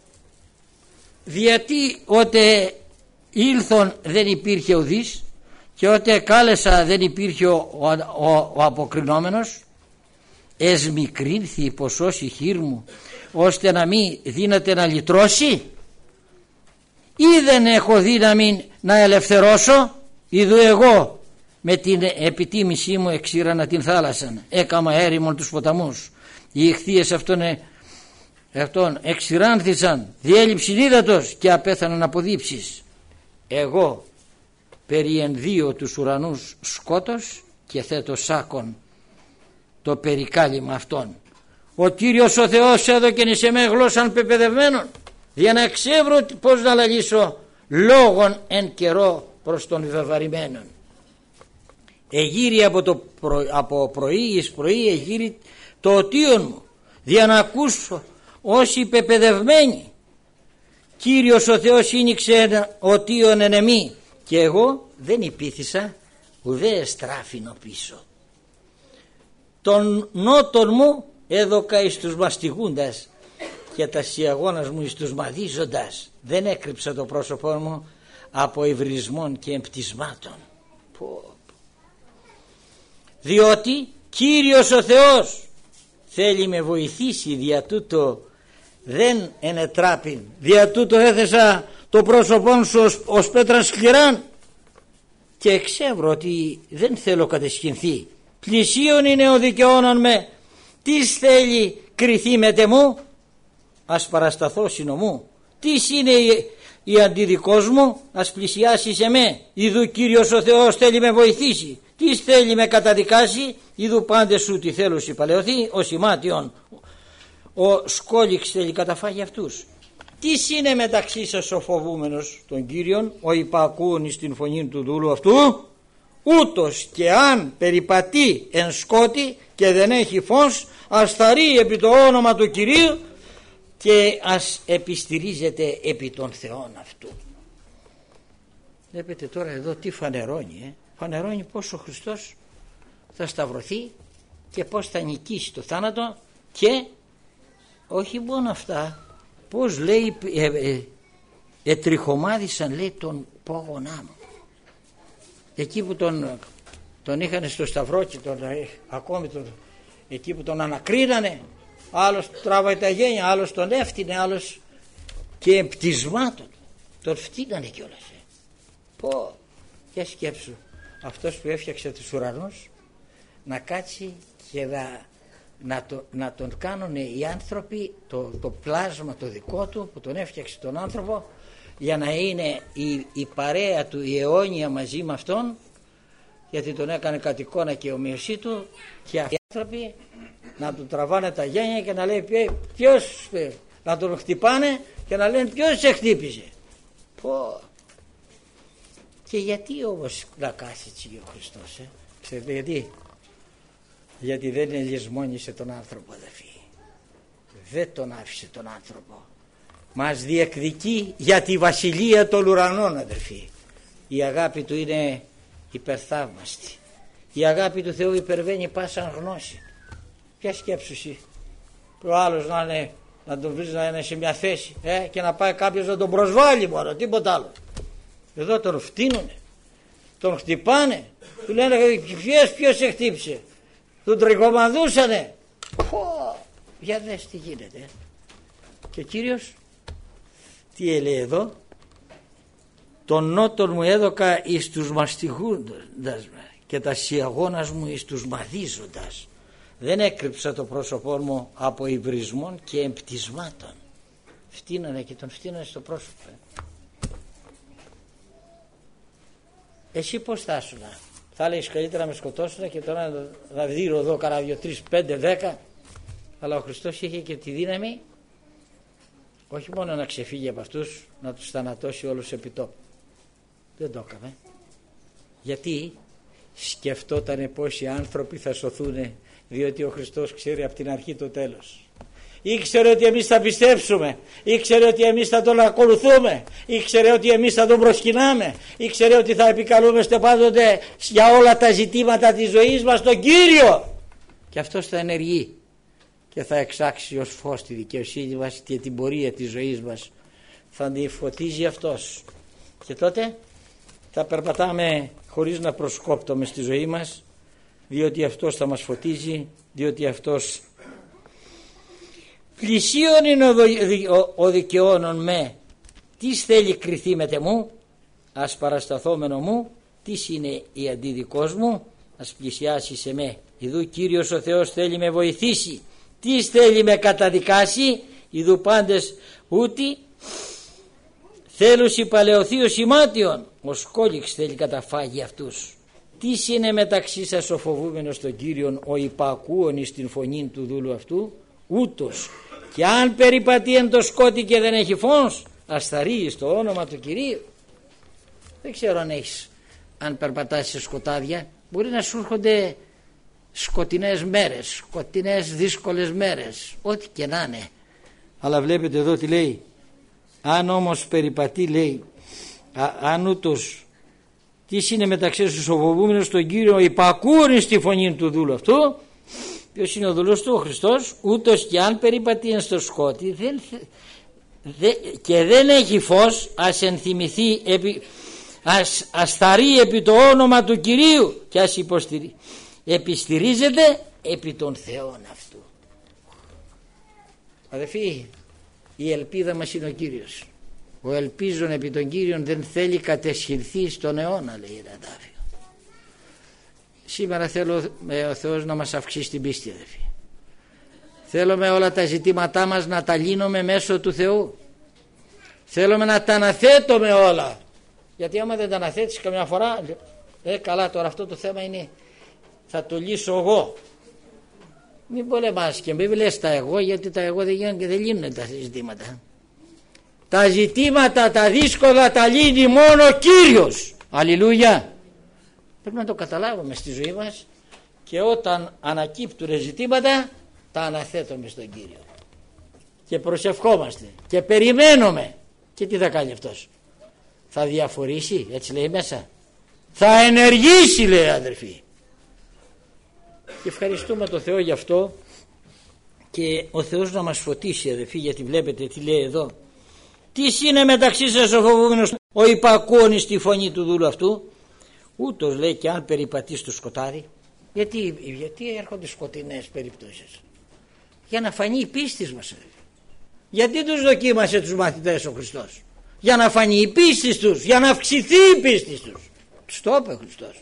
Speaker 1: Γιατί ότε ήλθον δεν υπήρχε ουδής και ότε κάλεσα δεν υπήρχε ο, ο, ο, ο αποκρινόμενος. Εσμικρύνθη η ποσόση χείρ μου ώστε να μην δύναται να λυτρώσει, ή δεν έχω δύναμη να ελευθερώσω? Ιδού εγώ με την επιτίμησή μου εξήρανα την θάλασσαν, έκαμα έρημον τους ποταμούς, οι ηχθείες αυτών, αυτών εξηράνθησαν, διέλειψη ύδατος και απέθαναν από δίψεις. Εγώ περί ενδύο τους ουρανούς σκότος και θέτω σάκον το περικάλυμα αυτών. Ο Κύριος ο Θεός έδωκεν σε με γλώσσαν πεπαιδευμένων, για να εξεύρω πως να λαλήσω λόγων εν καιρό προς τον βεβαρημένον. Εγύρι από, το προ, από πρωί εις πρωί εγύρι το οτίον μου, για να ακούσω όσοι πεπαιδευμένοι. Κύριος ο Θεός ήνιξε οτίον εν εμή, και εγώ δεν υπήθησα ουδέ εστράφινο πίσω. Τον νότον μου έδωκα εις τους μαστιγούντας και τα σιαγώνας μου εις τους μαδίζοντας. Δεν έκρυψα το πρόσωπό μου από υβρισμών και εμπτυσμάτων. Πω. Διότι Κύριος ο Θεός θέλει με βοηθήσει, δια τούτο δεν ενετράπην, δια τούτο έθεσα το πρόσωπό σου ως, ως πέτρα σκληράν, και εξεύρω ότι δεν θέλω κατεσχυνθεί πλησίον είναι ο δικαιώνων με, τις θέλει κριθεί με τεμού, ας παρασταθώ συνομού, τις είναι η, η αντιδικός μου, ας πλησιάσει σε με, ειδού Κύριος ο Θεός θέλει με βοηθήσει, τις θέλει με καταδικάσει, ειδού πάντες σου τι θέλουν συμπαλαιωθεί, ο σημάτιον ο σκόλιξ θέλει καταφάγει αυτούς. Τι είναι μεταξύ σας ο φοβούμενος των Κύριων, ο υπακούων στην φωνή του δούλου αυτού, ούτως και αν περιπατεί εν σκότη και δεν έχει φως, ας θαρεί επί το όνομα του Κυρίου και ας επιστηρίζεται επί των Θεών αυτού. Βλέπετε τώρα εδώ τι φανερώνει, ε? Φανερώνει πως ο Χριστός θα σταυρωθεί και πως θα νικήσει το θάνατο, και όχι μόνο αυτά, πως λέει ε, ε, ετριχομάδησαν, λέει, τον πόγονά μου. Εκεί που τον, τον είχαν στο σταυρό και τον, ε, ακόμη τον, εκεί που τον ανακρίνανε, άλλος τράβαει τα γένια, άλλος τον έφτιανε, άλλος και εμπτυσμάτων τον φτύνανε κιόλας. Ε. Πω, για σκέψου, αυτός που έφτιαξε τους ουρανούς να κάτσει και να, να, το, να τον κάνουν οι άνθρωποι, το, το πλάσμα το δικό του που τον έφτιαξε τον άνθρωπο, για να είναι η, η παρέα του η αιώνια μαζί με αυτόν, γιατί τον έκανε κατ' εικόνα και ομοίωσή του, και οι άνθρωποι να του τραβάνε τα γένια και να λέει ποιος, να τον χτυπάνε και να λένε ποιος σε χτύπησε. Πω. Και γιατί όμως να κάσει έτσι ο Χριστός, ε? Ξέρετε γιατί? Γιατί δεν ελισμόνισε τον άνθρωπο, αδελφοί. Δεν τον άφησε τον άνθρωπο. Μας διεκδικεί για τη βασιλεία των ουρανών, αδελφοί. Η αγάπη του είναι υπερθαύμαστη. Η αγάπη του Θεού υπερβαίνει πάσαν γνώση. Ποια σκέψου εσύ, ο άλλος να, είναι, να τον βρεις να είναι σε μια θέση, ε, και να πάει κάποιος να τον προσβάλλει μόνο, τίποτα άλλο. Εδώ τον φτύνουνε, τον χτυπάνε, του λένε ποιος, ποιος σε χτύπησε, τον τριγομανδούσανε. Πω, για δες τι γίνεται. Και ο Κύριος τι έλεγε εδώ? Τον νότον μου έδωκα εις τους μαστιγούντας και τα σιαγώνας μου εις τους μαδίζοντας. Δεν έκρυψα το πρόσωπό μου από υβρισμών και εμπτυσμάτων. Φτύνανε και τον φτύνανε στο πρόσωπο. Εσύ πως θα ήσουν? Θα έλεγες καλύτερα να με σκοτώσουν και τώρα να δείρω εδώ κανένα δύο, τρεις, πέντε, δέκα. Αλλά ο Χριστός είχε και τη δύναμη όχι μόνο να ξεφύγει από αυτούς, να τους θανατώσει όλους επί τόπου. Δεν το έκαμε. Γιατί σκεφτότανε πόσοι άνθρωποι θα σωθούν, διότι ο Χριστός ξέρει από την αρχή το τέλος. Ήξερε ότι εμείς θα πιστέψουμε, ήξερε ότι εμείς θα τον ακολουθούμε, ήξερε ότι εμείς θα τον προσκυνάμε, ήξερε ότι θα επικαλούμαστε πάντοτε για όλα τα ζητήματα της ζωής μας τον Κύριο, και αυτός θα ενεργεί και θα εξάξει ως φως τη δικαιοσύνη μας και την πορεία της ζωής μας θα τη φωτίζει αυτός, και τότε θα περπατάμε χωρίς να προσκόπτουμε στη ζωή μας, διότι αυτός θα μας φωτίζει, διότι αυτός πλησίον είναι ο, ο, ο δικαιώνων με, τις θέλει κριθεί με τεμού, ας παρασταθόμενο μου, τις είναι η αντίδικός μου, ας πλησιάσει σε με, ειδού Κύριος ο Θεός θέλει με βοηθήσει, τις θέλει με καταδικάσει, ειδού πάντες ούτι θέλουν συμπαλαιωθεί ο σημάτιον, ο σκόλιξ θέλει καταφάγει αυτούς. Τι είναι μεταξύ σας ο φοβούμενος τον Κύριον, ο υπακούων εις την φωνή του δούλου αυτού, ούτως και αν περιπατεί εν το σκότι και δεν έχει φως, ας θαρρύει στο όνομα του Κυρίου. Δεν ξέρω αν έχεις, αν περπατάς σε σκοτάδια, μπορεί να σου έρχονται σκοτεινές μέρες, σκοτεινές δύσκολες μέρες, ό,τι και να είναι. Αλλά βλέπετε εδώ τι λέει, αν όμως περιπατεί, λέει, α, αν ούτως, τι είναι μεταξύ στους ο φοβούμενος τον Κύριο, υπακούρει στη φωνή του δούλου αυτού. Ποιος είναι ο δούλος του? Ο Χριστός. Ούτως και αν περιπατεί στο σκότι δεν, δε, και δεν έχει φως, ας ενθυμηθεί επί, ας, ας θαρρεί επί το όνομα του Κυρίου και ας υποστηρίζει, επιστηρίζεται επί των Θεών αυτού. Αδελφοί, η ελπίδα μας είναι ο Κύριος. Ο ελπίζων επί των Κύριων δεν θέλει κατεσχυνθεί στον αιώνα, λέει ένα τάφιο. σήμερα θέλω ε, ο Θεός να μας αυξήσει την πίστη, αδελφοί. Θέλουμε όλα τα ζητήματά μας να τα λύνουμε μέσω του Θεού. Θέλουμε να τα αναθέτουμε όλα. Γιατί άμα δεν τα αναθέτεις καμιά φορά, ε καλά τώρα αυτό το θέμα είναι, θα το λύσω εγώ. Μην πολεμάς και μην λες τα εγώ, γιατί τα εγώ δεν γίνουν και δεν λύνουν τα ζητήματα. Τα ζητήματα τα δύσκολα τα λύνει μόνο ο Κύριος. Αλληλούια. Πρέπει να το καταλάβουμε στη ζωή μας, και όταν ανακύπτουν ζητήματα τα αναθέτουμε στον Κύριο και προσευχόμαστε και περιμένουμε. Και τι θα κάνει αυτός? Θα διαφορήσει, έτσι λέει μέσα, θα ενεργήσει, λέει, αδερφοί. Και ευχαριστούμε τον Θεό γι' αυτό, και ο Θεός να μας φωτίσει, αδερφοί, γιατί βλέπετε τι λέει εδώ. Τι είναι μεταξύ σας ο φοβούμενος, ο υπακούων στη φωνή του δούλου αυτού? Ούτως, λέει, και αν περιπατεί στο σκοτάδι. Γιατί, γιατί έρχονται σκοτεινές περιπτώσεις? Για να φανεί η πίστη μας, αδερφοί. Γιατί τους δοκίμασε τους μαθητές ο Χριστός? Για να φανεί η πίστη τους, για να αυξηθεί η πίστη τους. Τους το είπε ο Χριστός.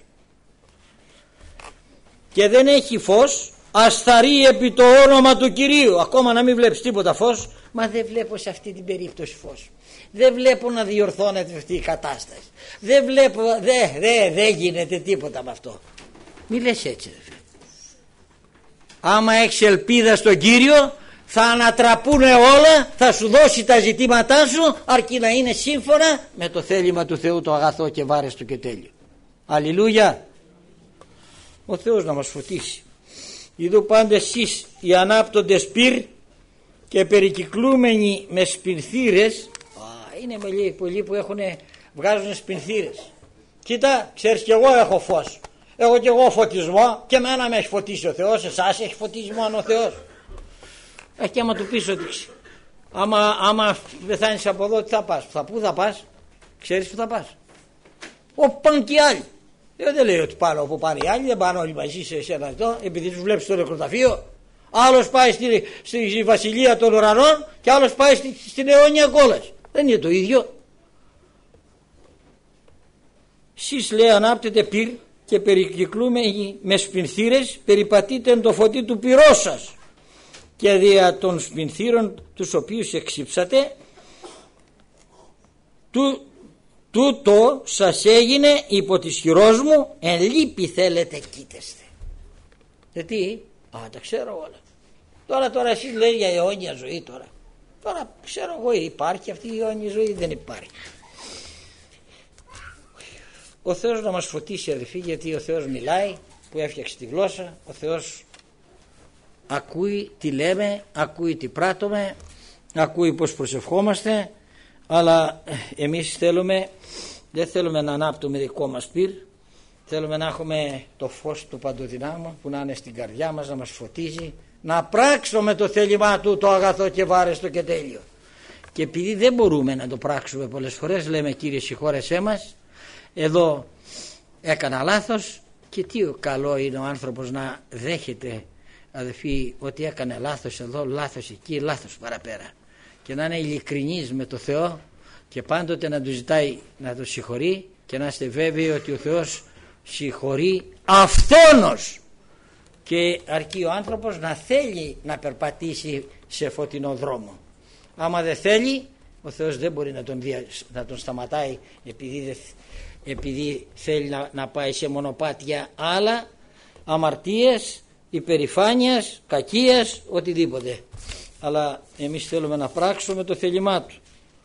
Speaker 1: Και δεν έχει φως, ασθαρεί επί το όνομα του Κυρίου. Ακόμα να μην βλέπεις τίποτα φως. Μα δεν βλέπω σε αυτή την περίπτωση φως. Δεν βλέπω να διορθώνεται αυτή η κατάσταση. Δεν βλέπω, δεν δε, δε γίνεται τίποτα με αυτό. Μη λες έτσι, ρε. Άμα έχεις ελπίδα στον Κύριο, θα ανατραπούν όλα, θα σου δώσει τα ζητήματά σου, αρκεί να είναι σύμφωνα με το θέλημα του Θεού, το αγαθό και βάρεστο και τέλειο. Αλληλούια. Ο Θεός να μας φωτίσει. Ιδού πάντες εσείς οι ανάπτοντες πυρ και περικυκλούμενοι με σπινθήρες. Α, είναι πολλοί που έχουν, βγάζουν σπινθήρες. Κοίτα, ξέρεις, και εγώ έχω φως, έχω και εγώ φωτισμό, και εμένα με έχει φωτίσει ο Θεός. Εσάς έχει φωτίσει μόνο ο Θεός? Ε, και άμα του πεις ότι άμα, άμα πεθάνεις από εδώ, τι θα πας? Θα πού θα πας? Ξέρεις που θα πας? Όπου πάνε και οι άλλοι. Εγώ δεν λέει ότι πάνω όπου πάνε οι άλλοι, δεν πάνε όλοι μαζί σε εσένα εδώ, επειδή τους βλέπεις στο νεκροταφείο. Άλλος πάει στη, στη βασιλεία των ουρανών και άλλος πάει στη, στην αιώνια κόλαση. Δεν είναι το ίδιο. Σεις, λέει, ανάπτετε πυρ και περικυκλούμενοι με σπινθήρες, περιπατείτε εν το φωτί του πυρός σας, και δια των σπινθήρων τους οποίους εξύψατε, του, τούτο σας έγινε υπό της χειρός μου, εν λύπη θέλετε κοίτεστε. Γιατί, α, τα ξέρω όλα. Τώρα, τώρα εσείς λέει για αιώνια ζωή τώρα. Τώρα ξέρω εγώ, υπάρχει αυτή η αιώνια ζωή? Δεν υπάρχει. Ο Θεός να μας φωτίσει, αδελφοί, γιατί ο Θεός μιλάει, που έφτιαξε τη γλώσσα. Ο Θεός ακούει τι λέμε, ακούει τι πράττουμε, ακούει πως προσευχόμαστε, αλλά εμείς θέλουμε, δεν θέλουμε να ανάπτουμε δικό μας πυρ, θέλουμε να έχουμε το φως του Παντοδυνάμου που να είναι στην καρδιά μας, να μας φωτίζει, να πράξουμε το θέλημά του, το αγαθό και βάρεστο και τέλειο. Και επειδή δεν μπορούμε να το πράξουμε πολλές φορές, λέμε, Κύριε συγχώρεσέ μας, εδώ έκανα λάθος. Και τι καλό είναι ο άνθρωπος να δέχεται, αδελφοί, ότι έκανε λάθος εδώ, λάθος εκεί, λάθος παραπέρα, και να είναι ειλικρινής με το Θεό και πάντοτε να του ζητάει να το συγχωρεί, και να είστε βέβαιοι ότι ο Θεός συγχωρεί αυθόνος, και αρκεί ο άνθρωπος να θέλει να περπατήσει σε φωτεινό δρόμο. Άμα δεν θέλει, ο Θεός δεν μπορεί να τον, δια, να τον σταματάει, επειδή, δεν, επειδή θέλει να, να πάει σε μονοπάτια άλλα, αμαρτίες, υπερηφάνειας, κακίας, οτιδήποτε. Αλλά εμείς θέλουμε να πράξουμε το θέλημά του.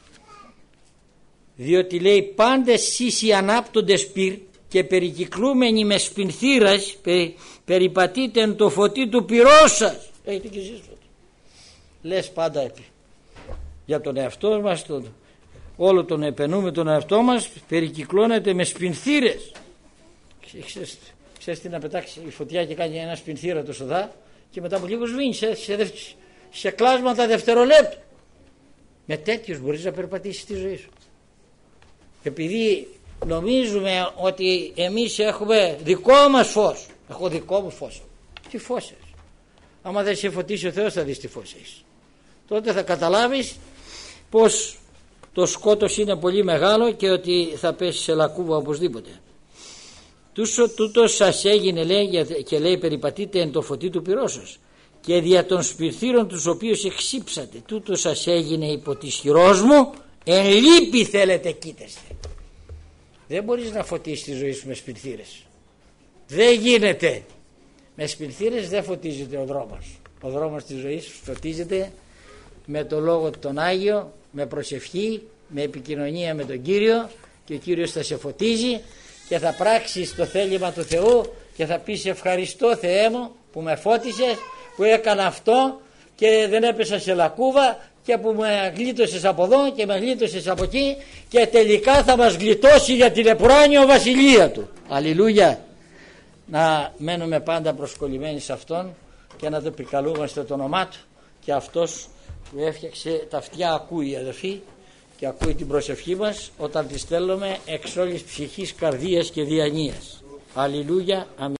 Speaker 1: Διότι λέει, πάντες εσείς οι ανάπτοντες πυρ και περικυκλούμενοι με σπινθήρας, περι, περιπατείτε εν το φωτί του πυρός σας. Έχετε και εσείς φωτί. Λες πάντα επί. Για τον εαυτό μας, τον, όλο τον επενούμε τον εαυτό μας, περικυκλώνεται με σπινθήρες. Ξέρεις, ξέρεις τι να πετάξει η φωτιά και κάνει ένα σπινθήρα το σοδά, και μετά από λίγο σβήνει σε, σε, σε κλάσματα δευτερολέπτου. Με τέτοιους μπορείς να περπατήσεις τη ζωή σου. Επειδή νομίζουμε ότι εμείς έχουμε δικό μας φως. Έχω δικό μου φως. Τι φως έχεις? Άμα δεν σε φωτίσει ο Θεός θα δεις τι φως έχεις. Τότε θα καταλάβεις πως το σκότος είναι πολύ μεγάλο και ότι θα πέσει σε λακκούβα οπωσδήποτε. Τούσο τούτο σας έγινε, λέει, και λέει, περιπατείτε εν το φωτί του πυρώσος και δια των σπιρθύρων τους οποίους εξύψατε, τούτο σας έγινε υπό της χειρός μου, εν λύπη θέλετε κοίτεστε. Δεν μπορείς να φωτίσεις τη ζωή σου με σπιρθύρες, δεν γίνεται. Με σπιρθύρες δεν φωτίζεται ο δρόμος. Ο δρόμος της ζωής φωτίζεται με το λόγο τον Άγιο, με προσευχή, με επικοινωνία με τον Κύριο, και ο Κύριος θα σε φωτίζει και θα πράξεις το θέλημα του Θεού και θα πεις ευχαριστώ Θεέ μου που με φώτισες, που έκανα αυτό και δεν έπεσα σε λακκούβα και που με γλίτωσες από εδώ και με γλίτωσες από εκεί και τελικά θα μας γλιτώσει για την επουράνιο βασιλεία του. Αλληλούια. Να μένουμε πάντα προσκολλημένοι σε Αυτόν και να το επικαλούμαστε το όνομά Του, και Αυτός που έφτιαξε τα αυτιά ακούει, αδελφοί, και ακούει την προσευχή μας όταν τη στέλνουμε εξ όλης ψυχής, καρδίας και διανοίας. Αλληλούια. Αμήν.